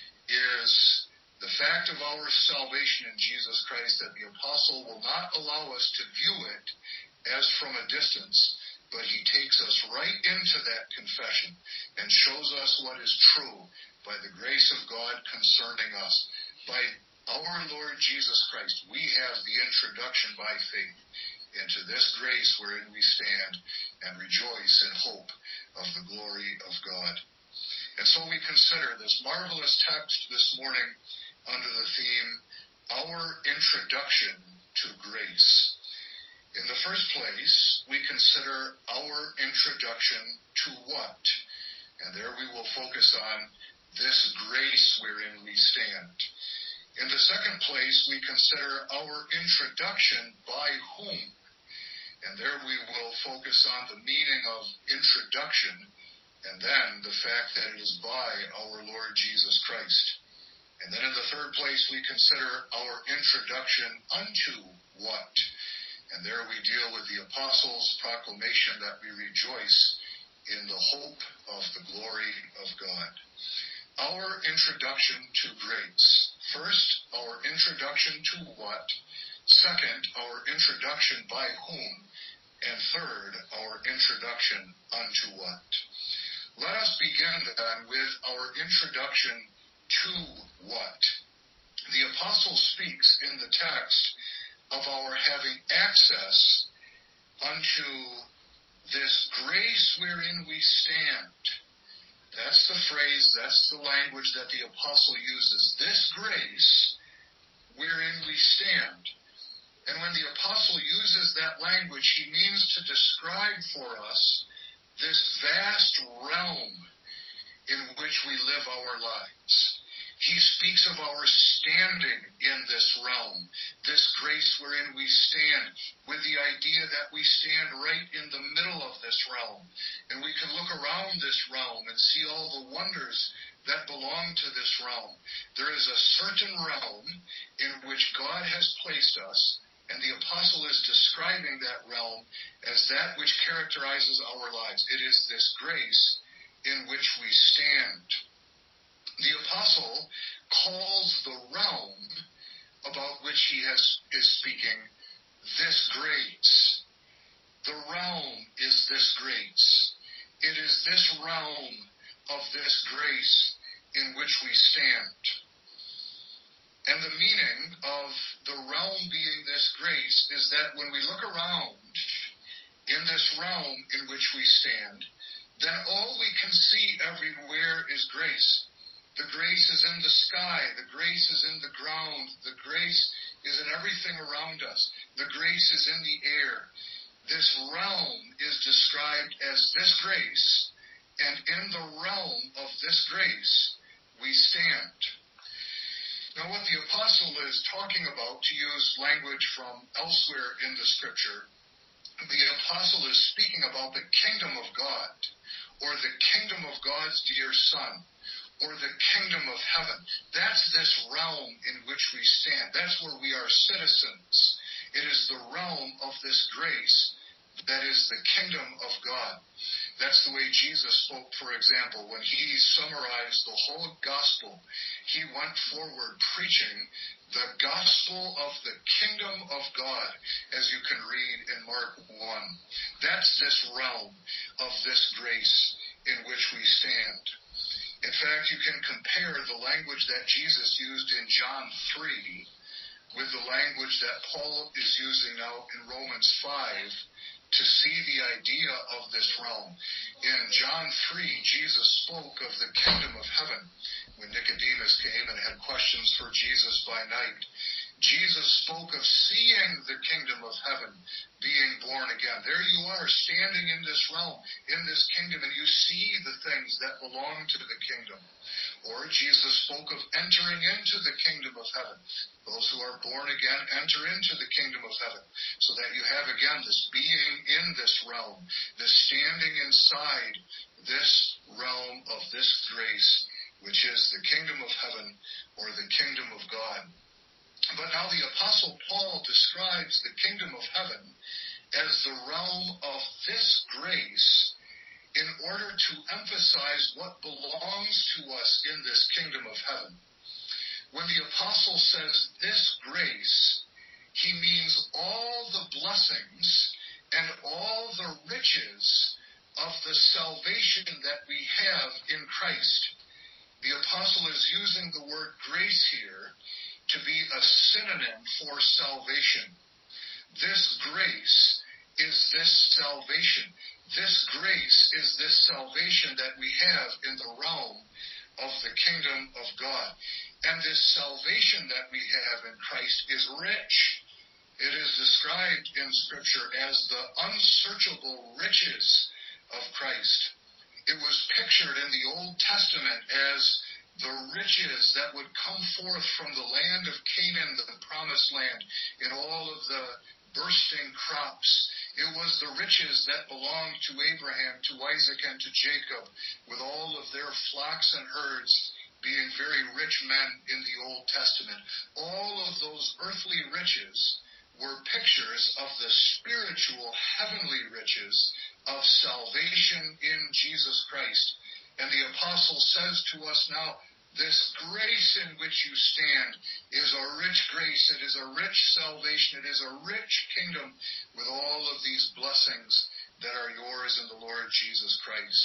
S1: is the fact of our salvation in Jesus Christ that the apostle will not allow us to view it as from a distance, but he takes us right into that confession and shows us what is true by the grace of God concerning us. By our Lord Jesus Christ, we have the introduction by faith into this grace wherein we stand and rejoice in hope of the glory of God. And so we consider this marvelous text this morning under the theme, Our Introduction to Grace. In the first place, we consider our introduction to what? And there we will focus on this grace wherein we stand. In the second place, we consider our introduction by whom. And there we will focus on the meaning of introduction, and then the fact that it is by our Lord Jesus Christ. And then in the third place, we consider our introduction unto what. And there we deal with the apostles' proclamation that we rejoice in the hope of the glory of God. Our introduction to grace. First, our introduction to what? Second, our introduction by whom? And third, our introduction unto what? Let us begin then with our introduction to what? The apostle speaks in the text of our having access unto this grace wherein we stand. That's the phrase, that's the language that the apostle uses. This grace wherein we stand. And when the apostle uses that language, he means to describe for us this vast realm in which we live our lives. He speaks of our standing in this realm, this grace wherein we stand, with the idea that we stand right in the middle of this realm. And we can look around this realm and see all the wonders that belong to this realm. There is a certain realm in which God has placed us, and the apostle is describing that realm as that which characterizes our lives. It is this grace in which we stand. The apostle calls the realm about which he is speaking this grace. The realm is this grace. It is this realm of this grace in which we stand. And the meaning of the realm being this grace is that when we look around in this realm in which we stand, then all we can see everywhere is grace. The grace is in the sky. The grace is in the ground. The grace is in everything around us. The grace is in the air. This realm is described as this grace, and in the realm of this grace we stand. Now, what the apostle is talking about, to use language from elsewhere in the scripture, the apostle is speaking about the kingdom of God, or the kingdom of God's dear Son, or the kingdom of heaven. That's this realm in which we stand. That's where we are citizens. It is the realm of this grace that is the kingdom of God. That's the way Jesus spoke, for example, when he summarized the whole gospel. He went forward preaching the gospel of the kingdom of God, as you can read in Mark 1. That's this realm of this grace in which we stand. In fact, you can compare the language that Jesus used in John 3 with the language that Paul is using now in Romans 5 to see the idea of this realm. In John 3, Jesus spoke of the kingdom of heaven when Nicodemus came and had questions for Jesus by night. Jesus spoke of seeing the kingdom of heaven, being born again. There you are, standing in this realm, in this kingdom, and you see the things that belong to the kingdom. Or Jesus spoke of entering into the kingdom of heaven. Those who are born again enter into the kingdom of heaven, so that you have again this being in this realm, this standing inside this realm of this grace, which is the kingdom of heaven or the kingdom of God. But now the Apostle Paul describes the kingdom of heaven as the realm of this grace in order to emphasize what belongs to us in this kingdom of heaven. When the Apostle says this grace, he means all the blessings and all the riches of the salvation that we have in Christ. The Apostle is using the word grace here to be a synonym for salvation. This grace is this salvation. This grace is this salvation that we have in the realm of the kingdom of God. And this salvation that we have in Christ is rich. It is described in Scripture as the unsearchable riches of Christ. It was pictured in the Old Testament as the riches that would come forth from the land of Canaan, the promised land, in all of the bursting crops. It was the riches that belonged to Abraham, to Isaac, and to Jacob, with all of their flocks and herds being very rich men in the Old Testament. All of those earthly riches were pictures of the spiritual heavenly riches of salvation in Jesus Christ. And the apostle says to us now, this grace in which you stand is a rich grace. It is a rich salvation. It is a rich kingdom with all of these blessings that are yours in the Lord Jesus Christ.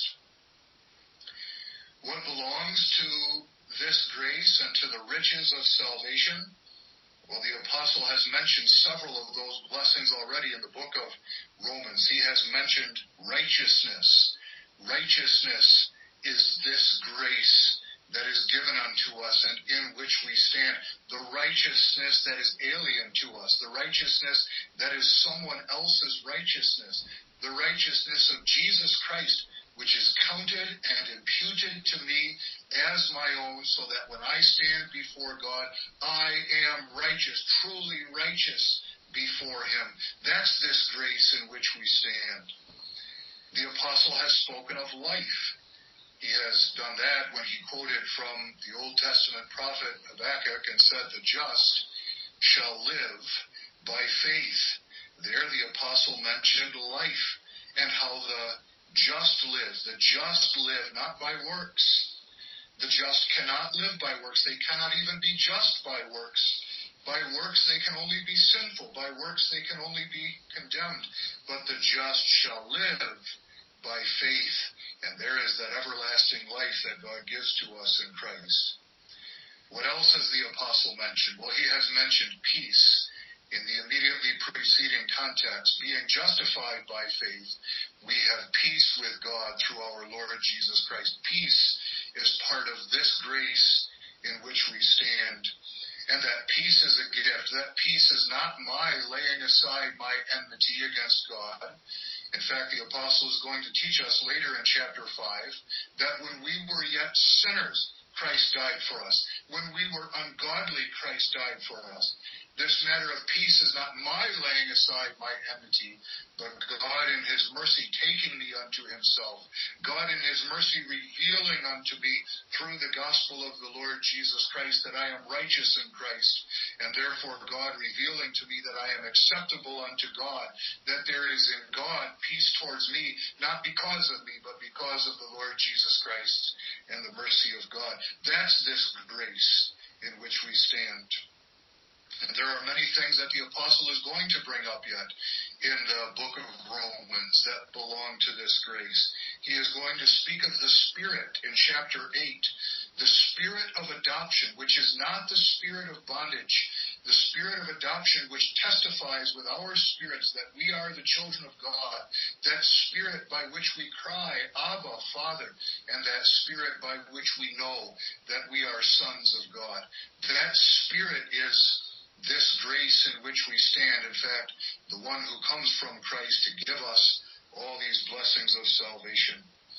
S1: What belongs to this grace and to the riches of salvation? Well, the apostle has mentioned several of those blessings already in the book of Romans. He has mentioned righteousness. Righteousness is this grace that is given unto us and in which we stand. The righteousness that is alien to us. The righteousness that is someone else's righteousness. The righteousness of Jesus Christ, which is counted and imputed to me as my own, so that when I stand before God, I am righteous, truly righteous before Him. That's this grace in which we stand. The apostle has spoken of life. He has done that when he quoted from the Old Testament prophet Habakkuk and said, the just shall live by faith. There the apostle mentioned life and how the just live. The just live not by works. The just cannot live by works. They cannot even be just by works. By works they can only be sinful. By works they can only be condemned. But the just shall live by faith. And there is that everlasting life that God gives to us in Christ. What else has the apostle mentioned? Well, he has mentioned peace in the immediately preceding context, being justified by faith, We have peace with God through our Lord Jesus Christ. Peace is part of this grace in which we stand. And that peace is a gift. That peace is not my laying aside my enmity against God. In fact, the apostle is going to teach us later in chapter 5 that when we were yet sinners, Christ died for us. When we were ungodly, Christ died for us. This matter of peace is not my laying aside my enmity, but God in His mercy taking me unto Himself. God in His mercy revealing unto me through the gospel of the Lord Jesus Christ that I am righteous in Christ, and therefore God revealing to me that I am acceptable unto God, that there is in God peace towards me, not because of me, but because of the Lord Jesus Christ and the mercy of God. That's this grace in which we stand. And there are many things that the apostle is going to bring up yet in the book of Romans that belong to this grace. He is going to speak of the Spirit in chapter 8, the Spirit of adoption, which is not the spirit of bondage, the Spirit of adoption which testifies with our spirits that we are the children of God, that Spirit by which we cry, Abba, Father, and that Spirit by which we know that we are sons of God. That Spirit is this grace in which we stand, in fact, the one who comes from Christ to give us all these blessings of salvation.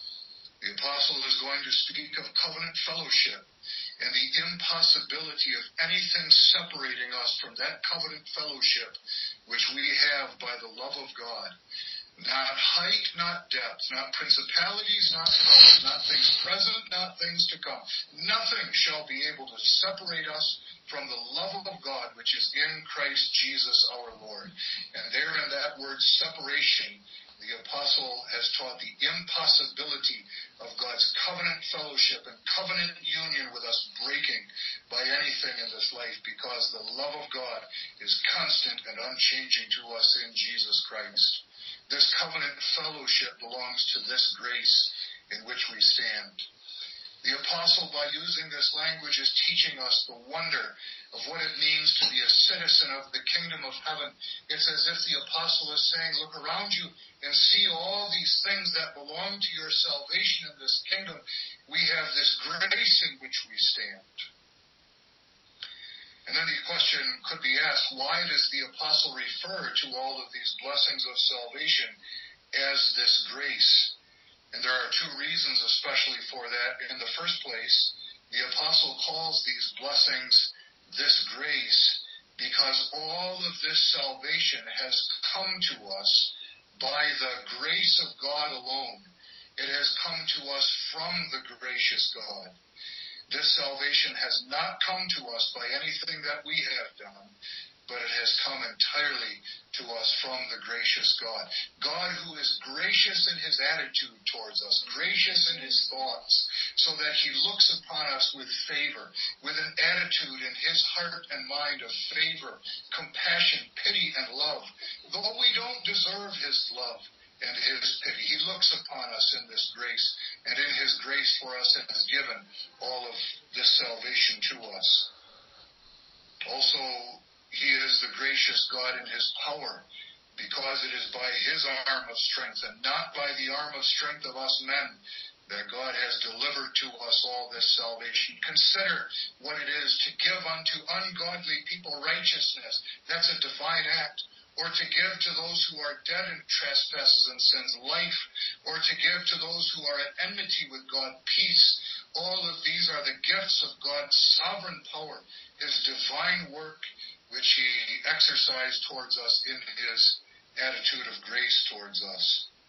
S1: The apostle is going to speak of covenant fellowship and the impossibility of anything separating us from that covenant fellowship which we have by the love of God. Not height, not depth, not principalities, not powers, not things present, not things to come. Nothing shall be able to separate us from the love of God which is in Christ Jesus our Lord. And there in that word separation, the apostle has taught the impossibility of God's covenant fellowship and covenant union with us breaking by anything in this life, because the love of God is constant and unchanging to us in Jesus Christ. This covenant fellowship belongs to this grace in which we stand. The apostle, by using this language, is teaching us the wonder of what it means to be a citizen of the kingdom of heaven. It's as if the apostle is saying, look around you and see all these things that belong to your salvation in this kingdom. We have this grace in which we stand. And then the question could be asked, why does the apostle refer to all of these blessings of salvation as this grace? And there are two reasons especially for that. In the first place, the apostle calls these blessings this grace because all of this salvation has come to us by the grace of God alone. It has come to us from the gracious God. This salvation has not come to us by anything that we have done, but it has come entirely to us from the gracious God. God who is gracious in His attitude towards us, gracious in His thoughts, so that He looks upon us with favor, with an attitude in His heart and mind of favor, compassion, pity, and love. Though we don't deserve His love and His pity, He looks upon us in this grace, and in His grace for us has given all of this salvation to us. Also, He is the gracious God in His power, because it is by His arm of strength and not by the arm of strength of us men that God has delivered to us all this salvation. Consider what it is to give unto ungodly people righteousness. That's a divine act. Or to give to those who are dead in trespasses and sins life, or to give to those who are at enmity with God peace. All of these are the gifts of God's sovereign power, His divine work, which He exercised towards us in His attitude of grace towards us.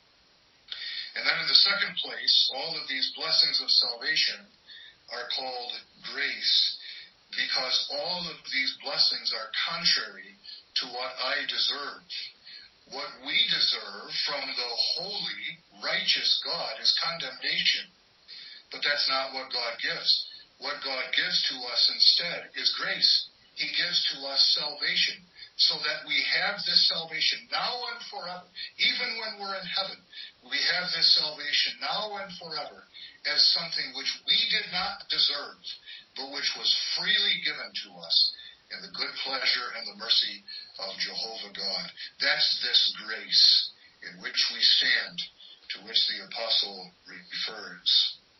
S1: And then in the second place, all of these blessings of salvation are called grace, because all of these blessings are contrary to what I deserve. What we deserve from the holy, righteous God is condemnation. But that's not what God gives. What God gives to us instead is grace. He gives to us salvation, so that we have this salvation now and forever. Even when we're in heaven, we have this salvation now and forever as something which we did not deserve, but which was freely given to us in the good pleasure and the mercy of Jehovah God. That's this grace in which we stand. to which the apostle refers.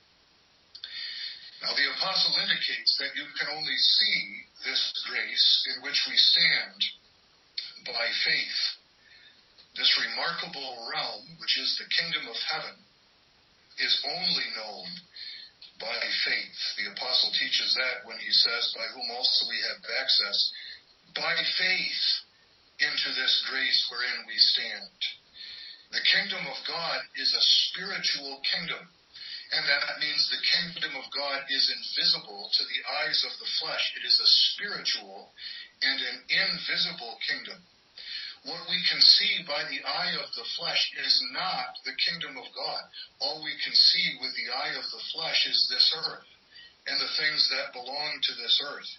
S1: Now the apostle indicates that you can only see this grace in which we stand by faith. This remarkable realm, which is the kingdom of heaven, is only known by faith. The apostle teaches that when he says, by whom also we have access by faith into this grace wherein we stand. The kingdom of God is a spiritual kingdom, and that means the kingdom of God is invisible to the eyes of the flesh. It is a spiritual and an invisible kingdom. What we can see by the eye of the flesh is not the kingdom of God. All we can see with the eye of the flesh is this earth and the things that belong to this earth.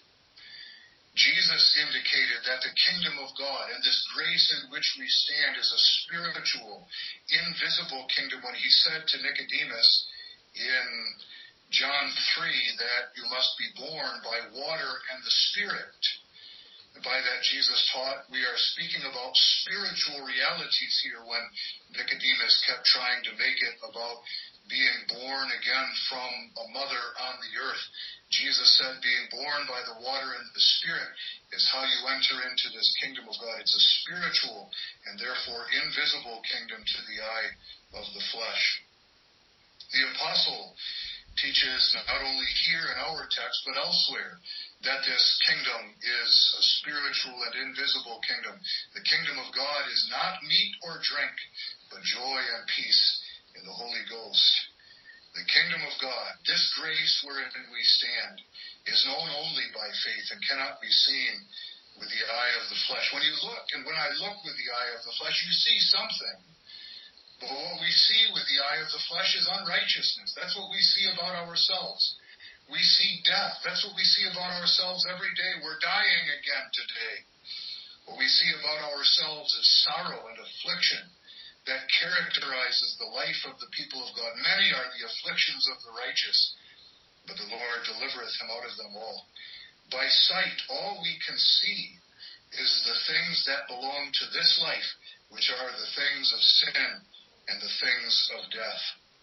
S1: Jesus indicated that the kingdom of God and this grace in which we stand is a spiritual, invisible kingdom when he said to Nicodemus in John 3 that you must be born by water and the Spirit. By that Jesus taught, we are speaking about spiritual realities here when Nicodemus kept trying to make it about being born again from a mother on the earth. Jesus said being born by the water and the Spirit is how you enter into this kingdom of God. It's a spiritual and therefore invisible kingdom to the eye of the flesh. The apostle teaches not only here in our text but elsewhere that this kingdom is a spiritual and invisible kingdom. The kingdom of God is not meat or drink, but joy and peace in the Holy Ghost. The kingdom of God, this grace wherein we stand, is known only by faith and cannot be seen with the eye of the flesh. When you look, and when I look with the eye of the flesh, you see something. But what we see with the eye of the flesh is unrighteousness. That's what we see about ourselves. We see death. That's what we see about ourselves every day. We're dying again today. What we see about ourselves is sorrow and affliction that characterizes the life of the people of God. Many are the afflictions of the righteous, but the Lord delivereth him out of them all. By sight, all we can see is the things that belong to this life, which are the things of sin and the things of death.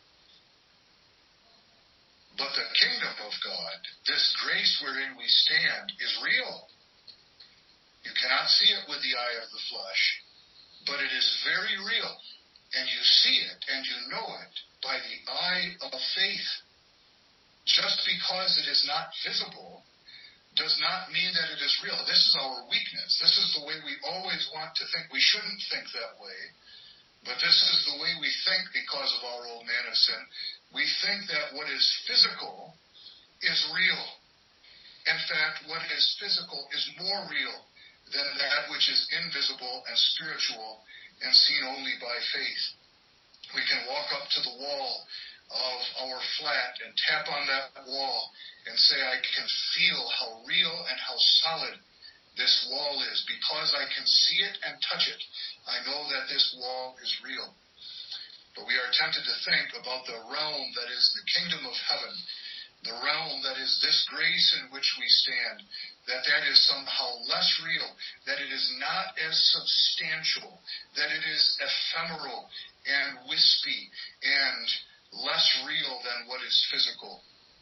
S1: But the kingdom of God, this grace wherein we stand, is real. You cannot see it with the eye of the flesh, but it is very real. And you see it and you know it by the eye of faith. Just because it is not visible does not mean that it is real. This is our weakness. This is the way we always want to think. We shouldn't think that way. But this is the way we think because of our old man of sin. We think that what is physical is real. In fact, what is physical is more real than that which is invisible and spiritual and seen only by faith. We can walk up to the wall of our flat and tap on that wall and say, I can feel how real and how solid this wall is. Because I can see it and touch it, I know that this wall is real. But we are tempted to think about the realm that is the kingdom of heaven, the realm that is this grace in which we stand, that is somehow less real, that it is not as substantial, that it is ephemeral and wispy and less real than what is physical.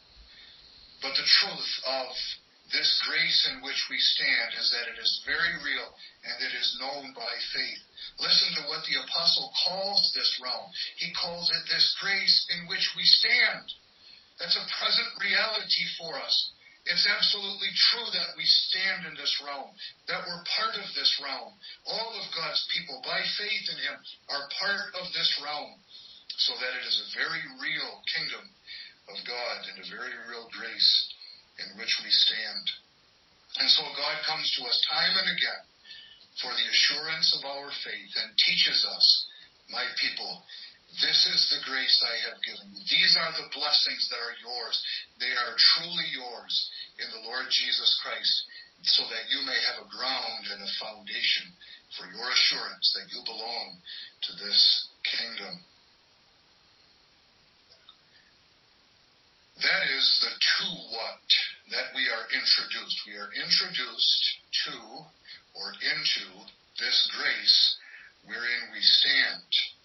S1: But the truth of this grace in which we stand is that it is very real and it is known by faith. Listen to what the apostle calls this realm. He calls it this grace in which we stand. That's a present reality for us. It's absolutely true that we stand in this realm, that we're part of this realm. All of God's people, by faith in him, are part of this realm, so that it is a very real kingdom of God and a very real grace in which we stand. And so God comes to us time and again for the assurance of our faith and teaches us, my people, this is the grace I have given you. These are the blessings that are yours. They are truly yours in the Lord Jesus Christ, so that you may have a ground and a foundation for your assurance that you belong to this kingdom. That is the to what that we are introduced. We are introduced to or into this grace wherein we stand.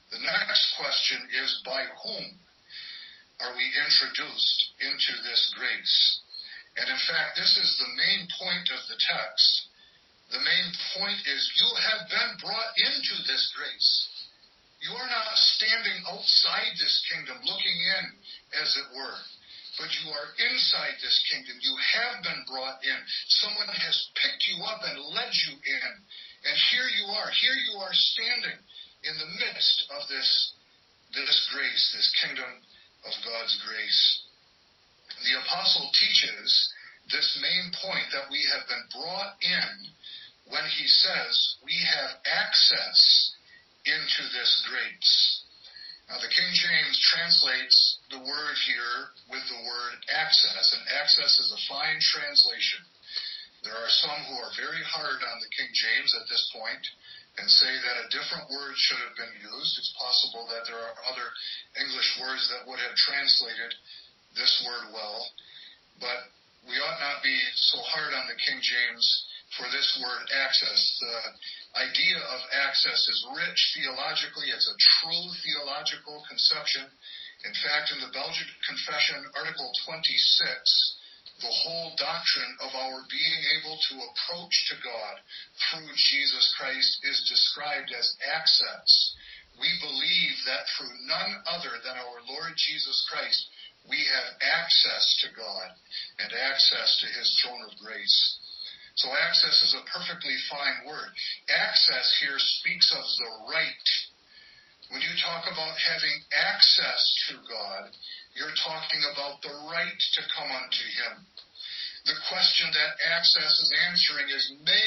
S1: The next question is, by whom are we introduced into this grace? And in fact, this is the main point of the text. The main point is, you have been brought into this grace. You are not standing outside this kingdom, looking in, as it were. But you are inside this kingdom. You have been brought in. Someone has picked you up and led you in. And here you are. Here you are standing in the midst of this grace, this kingdom of God's grace. The apostle teaches this main point, that we have been brought in, when he says we have access into this grace. Now, the King James translates the word here with the word access, and access is a fine translation. There are some who are very hard on the King James at this point and say that a different word should have been used. It's possible that there are other English words that would have translated this word well, but we ought not be so hard on the King James for this word access. The idea of access is rich theologically. It's a true theological conception. In fact, in the Belgic Confession, Article 26, the whole doctrine of our being able to approach to God through Jesus Christ is described as access. We believe that through none other than our Lord Jesus Christ, we have access to God and access to his throne of grace. So access is a perfectly fine word. Access here speaks of the right. When you talk about having access to God, you're talking about the right to come unto him. The question that access is answering is, may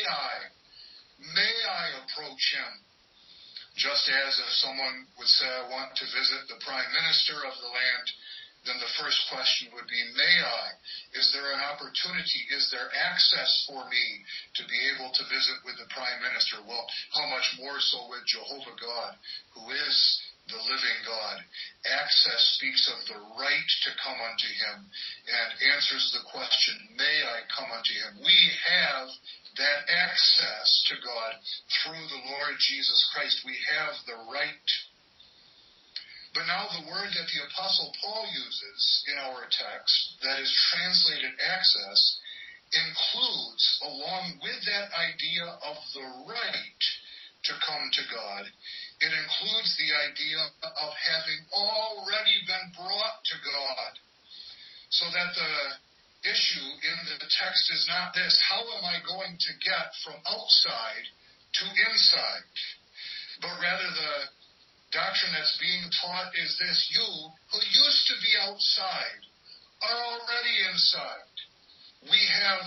S1: I approach him? Just as if someone would say, I want to visit the prime minister of the land, then the first question would be, may I? Is there an opportunity? Is there access for me to be able to visit with the prime minister? Well, how much more so with Jehovah God, who is the living God. Access speaks of the right to come unto him and answers the question, may I come unto him? We have that access to God through the Lord Jesus Christ. We have the right. But now the word that the Apostle Paul uses in our text, that is translated access, includes, along with that idea of the right to come to God, it includes the idea of having already been brought to God. So that the issue in the text is not this, how am I going to get from outside to inside? But rather the doctrine that's being taught is this, you who used to be outside are already inside. We have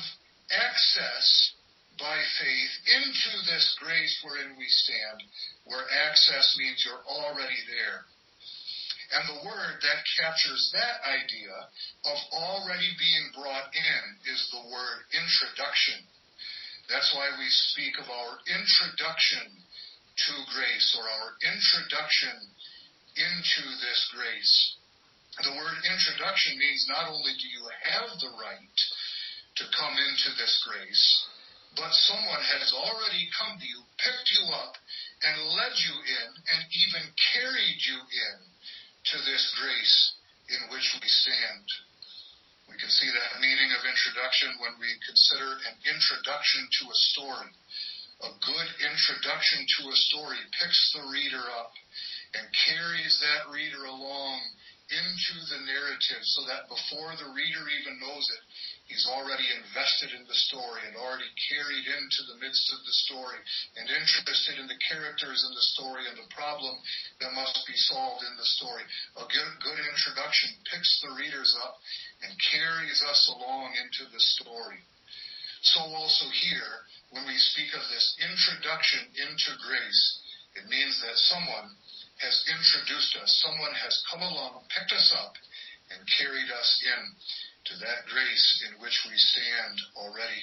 S1: access by faith into this grace wherein we stand, where access means you're already there. And the word that captures that idea of already being brought in is the word introduction. That's why we speak of our introduction to grace, or our introduction into this grace. The word introduction means not only do you have the right to come into this grace, but someone has already come to you, picked you up, and led you in, and even carried you in to this grace in which we stand. We can see that meaning of introduction when we consider an introduction to a story. A good introduction to a story picks the reader up and carries that reader along into the narrative so that before the reader even knows it, he's already invested in the story and already carried into the midst of the story and interested in the characters in the story and the problem that must be solved in the story. A good introduction picks the readers up and carries us along into the story. So also here, when we speak of this introduction into grace, it means that someone has introduced us, someone has come along, picked us up, and carried us in to that grace in which we stand already.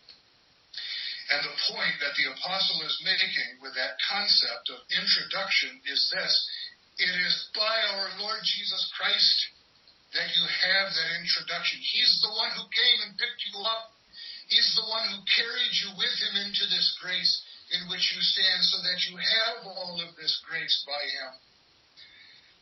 S1: And the point that the apostle is making with that concept of introduction is this: it is by our Lord Jesus Christ that you have that introduction. He's the one who came and picked you up. He's the one who carried you with him into this grace in which you stand, so that you have all of this grace by him.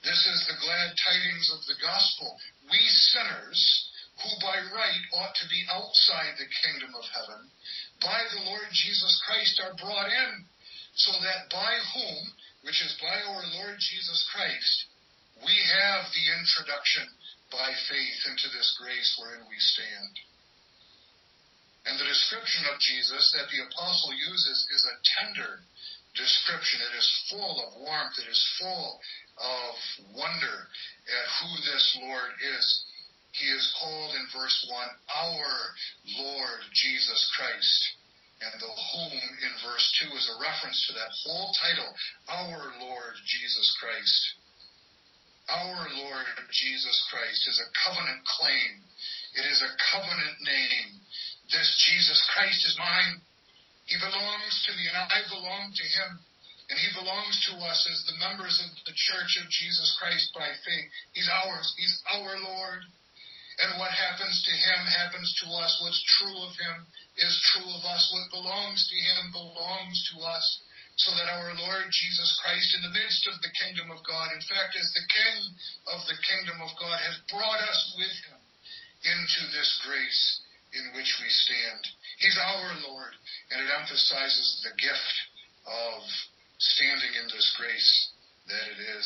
S1: This is the glad tidings of the gospel. We sinners, who by right ought to be outside the kingdom of heaven, by the Lord Jesus Christ are brought in, so that by whom, which is by our Lord Jesus Christ, we have the introduction by faith into this grace wherein we stand. And the description of Jesus that the apostle uses is a tender description. It is full of warmth. It is full of wonder at who this Lord is. He is called in verse 1, our Lord Jesus Christ. And the whom in verse 2 is a reference to that whole title, our Lord Jesus Christ. Our Lord Jesus Christ is a covenant claim. It is a covenant name. This Jesus Christ is mine. He belongs to me and I belong to him. And he belongs to us as the members of the Church of Jesus Christ by faith. He's ours. He's our Lord. And what happens to him happens to us. What's true of him is true of us. What belongs to him belongs to us. So that our Lord Jesus Christ, in the midst of the kingdom of God, in fact, as the King of the kingdom of God, has brought us with him into this grace in which we stand. He's our Lord, and it emphasizes the gift of standing in this grace that it is.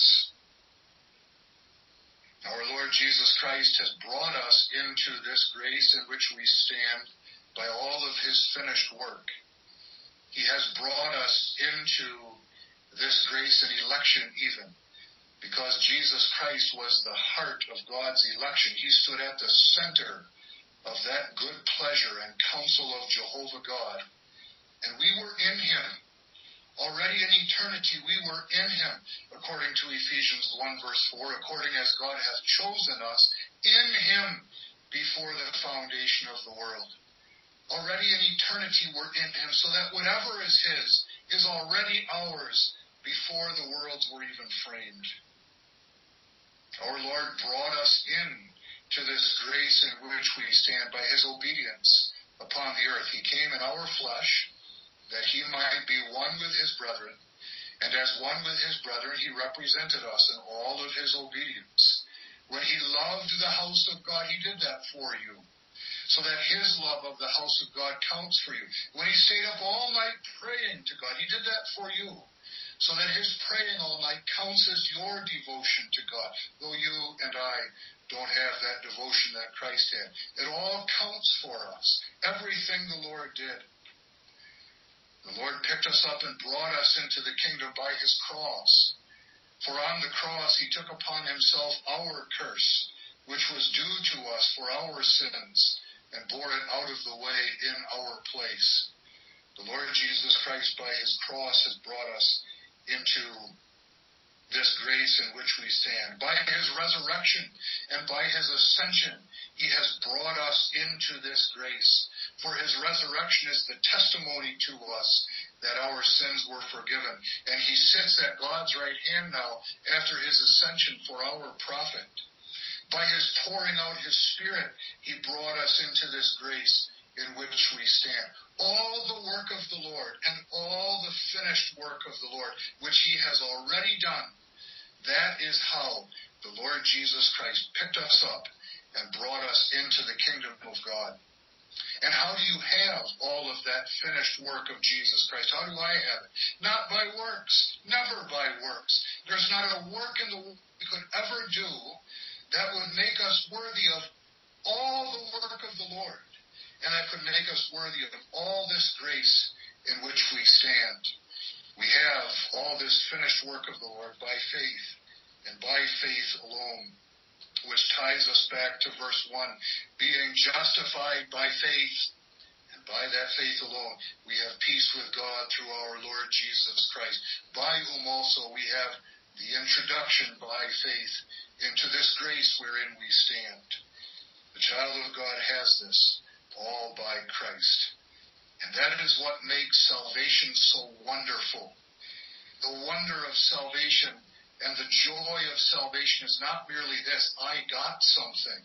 S1: Our Lord Jesus Christ has brought us into this grace in which we stand by all of his finished work. He has brought us into this grace and election even, because Jesus Christ was the heart of God's election. He stood at the center of that good pleasure and counsel of Jehovah God. And we were in him. Already in eternity, we were in him, according to Ephesians 1 verse 4, according as God hath chosen us in him before the foundation of the world. Already in eternity, we're in him, so that whatever is his is already ours before the worlds were even framed. Our Lord brought us in to this grace in which we stand by his obedience upon the earth. He came in our flesh, that he might be one with his brethren, and as one with his brethren, he represented us in all of his obedience. When he loved the house of God, he did that for you, so that his love of the house of God counts for you. When he stayed up all night praying to God, he did that for you, so that his praying all night counts as your devotion to God, though you and I don't have that devotion that Christ had. It all counts for us, everything the Lord did. The Lord picked us up and brought us into the kingdom by his cross. For on the cross he took upon himself our curse, which was due to us for our sins, and bore it out of the way in our place. The Lord Jesus Christ by his cross has brought us into this grace in which we stand. By his resurrection and by his ascension, he has brought us into this grace. For his resurrection is the testimony to us that our sins were forgiven. And he sits at God's right hand now after his ascension for our profit. By his pouring out his Spirit, he brought us into this grace in which we stand. All the work of the Lord and all the finished work of the Lord, which he has already done, that is how the Lord Jesus Christ picked us up and brought us into the kingdom of God. And how do you have all of that finished work of Jesus Christ? How do I have it? Not by works. Never by works. There's not a work in the world we could ever do that would make us worthy of all the work of the Lord, and that could make us worthy of all this grace in which we stand. We have all this finished work of the Lord by faith, and by faith alone, which ties us back to verse 1, being justified by faith, and by that faith alone, we have peace with God through our Lord Jesus Christ, by whom also we have the introduction by faith into this grace wherein we stand. The child of God has this all by Christ. And that is what makes salvation so wonderful. The wonder of salvation and the joy of salvation is not merely this: I got something.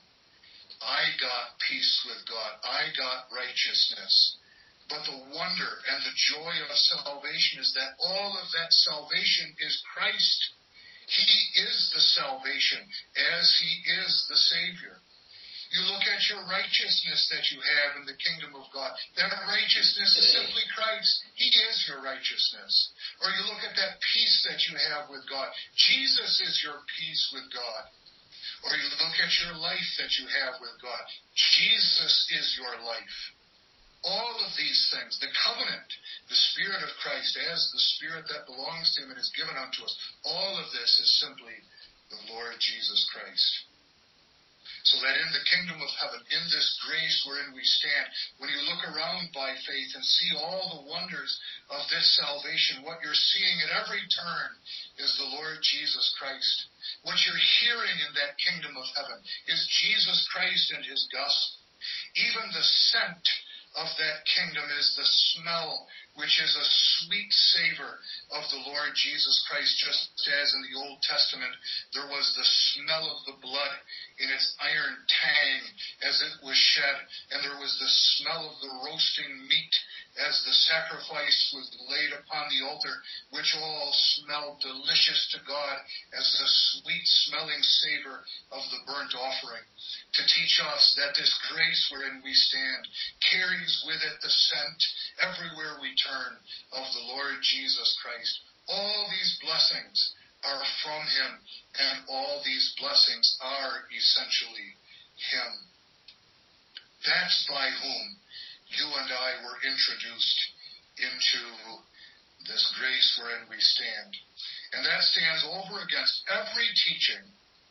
S1: I got peace with God. I got righteousness. But the wonder and the joy of salvation is that all of that salvation is Christ. He is the salvation as he is the Savior. You look at your righteousness that you have in the kingdom of God. That righteousness is simply Christ. He is your righteousness. Or you look at that peace that you have with God. Jesus is your peace with God. Or you look at your life that you have with God. Jesus is your life. All of these things, the covenant, the Spirit of Christ as the Spirit that belongs to him and is given unto us, all of this is simply the Lord Jesus Christ. So that in the kingdom of heaven, in this grace wherein we stand, when you look around by faith and see all the wonders of this salvation, what you're seeing at every turn is the Lord Jesus Christ. What you're hearing in that kingdom of heaven is Jesus Christ and his gospel. Even the scent of that kingdom is the smell, which is a sweet savor of the Lord Jesus Christ, just as in the Old Testament there was the smell of the blood in its iron tang as it was shed, and there was the smell of the roasting meat as the sacrifice was laid upon the altar, which all smelled delicious to God as the sweet-smelling savor of the burnt offering, to teach us that this grace wherein we stand carries with it the scent everywhere we turn of the Lord Jesus Christ. All these blessings are from him, and all these blessings are essentially him. That's by whom you and I were introduced into this grace wherein we stand. And that stands over against every teaching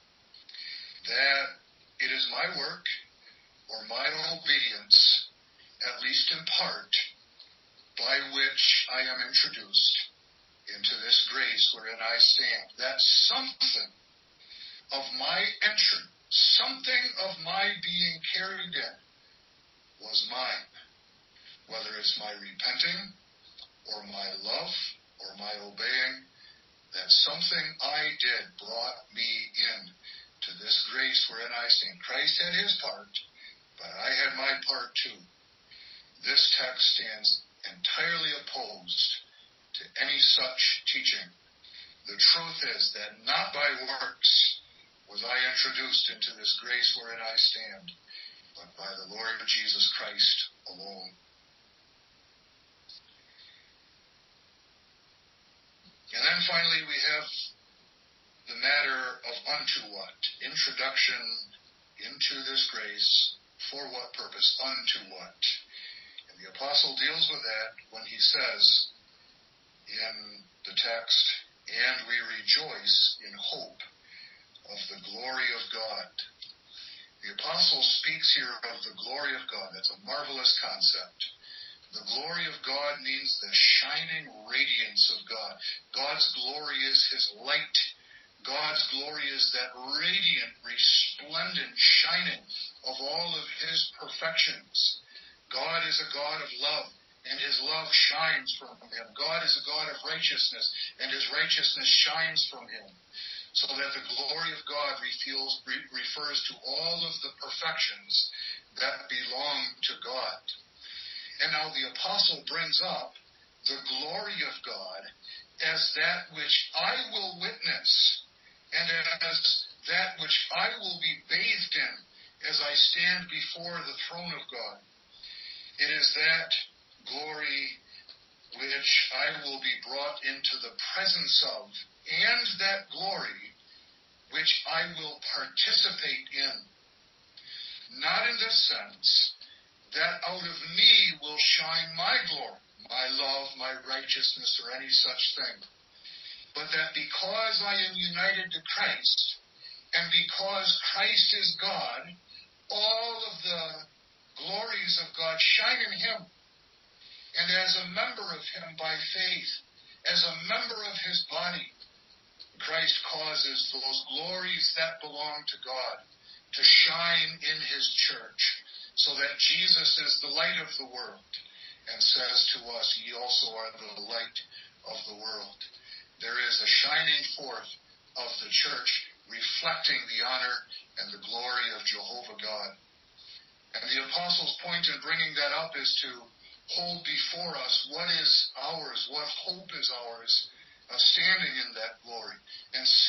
S1: that it is my work or my obedience, at least in part, by which I am introduced into this grace wherein I stand. That something of my entry, something of my being carried in, was mine. Whether it's my repenting, or my love, or my obeying, that something I did brought me in to this grace wherein I stand. Christ had his part, but I had my part too. This text stands entirely opposed to any such teaching. The truth is that not by works was I introduced into this grace wherein I stand, but by the Lord Jesus Christ alone. And then finally we have the matter of unto what? Introduction into this grace. For what purpose? Unto what? And the apostle deals with that when he says in the text, and we rejoice in hope of the glory of God. The apostle speaks here of the glory of God. That's a marvelous concept. The glory of God means the shining radiance of God. God's glory is his light. God's glory is that radiant, resplendent shining of all of his perfections. God is a God of love, and his love shines from him. God is a God of righteousness, and his righteousness shines from him. So that the glory of God refers to all of the perfections that belong to God. And now the apostle brings up the glory of God as that which I will witness and as that which I will be bathed in as I stand before the throne of God. It is that glory which I will be brought into the presence of, and that glory which I will participate in. Not in the sense that out of me will shine my glory, my love, my righteousness, or any such thing. But that because I am united to Christ, and because Christ is God, all of the glories of God shine in him. And as a member of him by faith, as a member of his body, Christ causes those glories that belong to God to shine in his church, so that Jesus is the light of the world and says to us, ye also are the light of the world. There is a shining forth of the church reflecting the honor and the glory of Jehovah God. And the apostle's point in bringing that up is to hold before us what is ours, what hope is ours, standing in that glory and seeing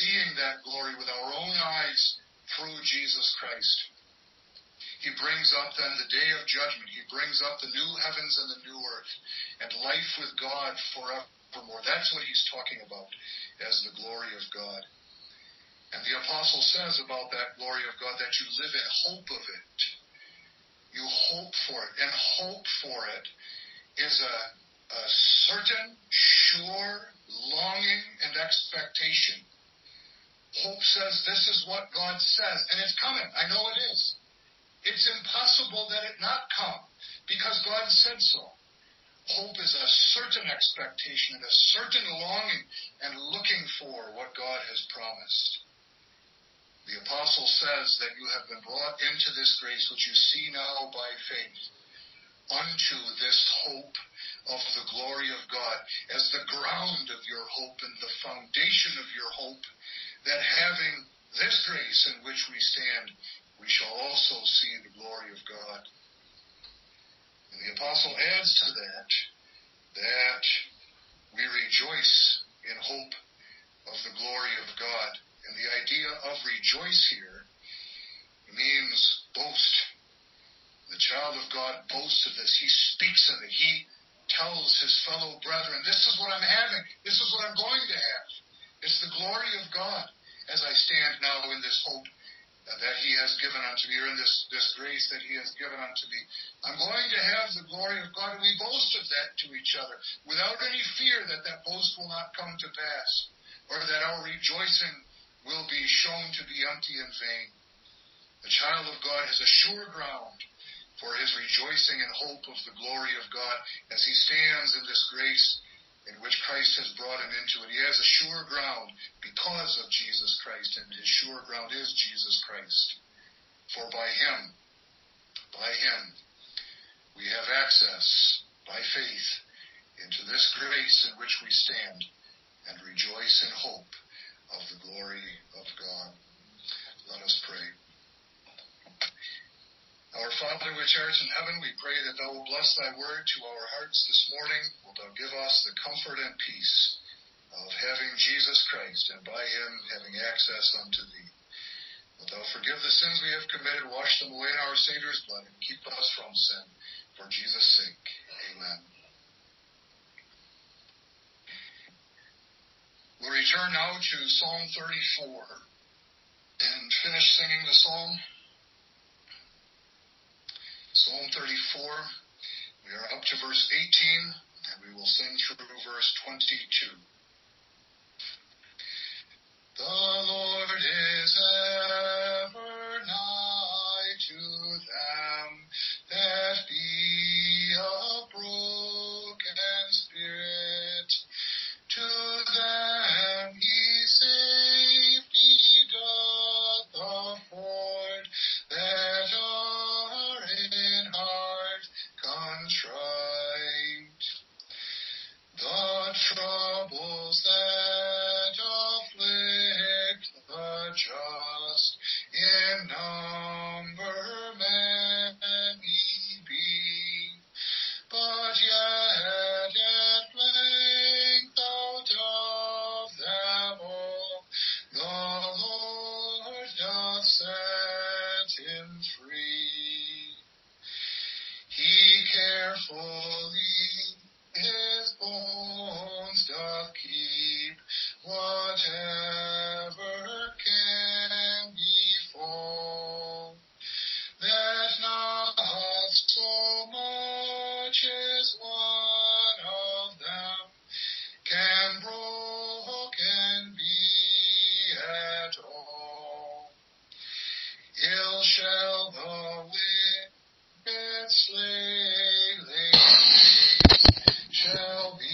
S1: that glory with our own eyes through Jesus Christ. He brings up then the day of judgment. He brings up the new heavens and the new earth and life with God forevermore. That's what he's talking about as the glory of God. And the apostle says about that glory of God that you live in hope of it. You hope for it. And hope for it is a certain, sure longing and expectation. Hope says this is what God says, and it's coming. I know it is. It's impossible that it not come, because God said so. Hope is a certain expectation and a certain longing and looking for what God has promised. The apostle says that you have been brought into this grace, which you see now by faith, unto this hope of the glory of God, as the ground of your hope and the foundation of your hope, that having this grace in which we stand, we shall also see the glory of God. And the apostle adds to that we rejoice in hope of the glory of God. And the idea of rejoice here means boast. The child of God boasts of this. He speaks of it. He tells his fellow brethren, this is what I'm having. This is what I'm going to have. It's the glory of God as I stand now in this hope that he has given unto me, or in this grace that he has given unto me. I'm going to have the glory of God, and we boast of that to each other without any fear that that boast will not come to pass, or that our rejoicing will be shown to be empty and vain. The child of God has a sure ground for his rejoicing and hope of the glory of God as he stands in this grace in which Christ has brought him into it. He has a sure ground because of Jesus Christ, and his sure ground is Jesus Christ. For by him, we have access by faith into this grace in which we stand and rejoice in hope of the glory of God. Let us pray. Our Father which art in heaven, we pray that thou wilt bless thy word to our hearts this morning. Wilt thou give us the comfort and peace of having Jesus Christ, and by him having access unto thee. Wilt thou forgive the sins we have committed, wash them away in our Savior's blood, and keep us from sin. For Jesus' sake. Amen. We'll return now to Psalm 34 and finish singing the psalm. Psalm 34, we are up to verse 18, and we will sing through verse 22.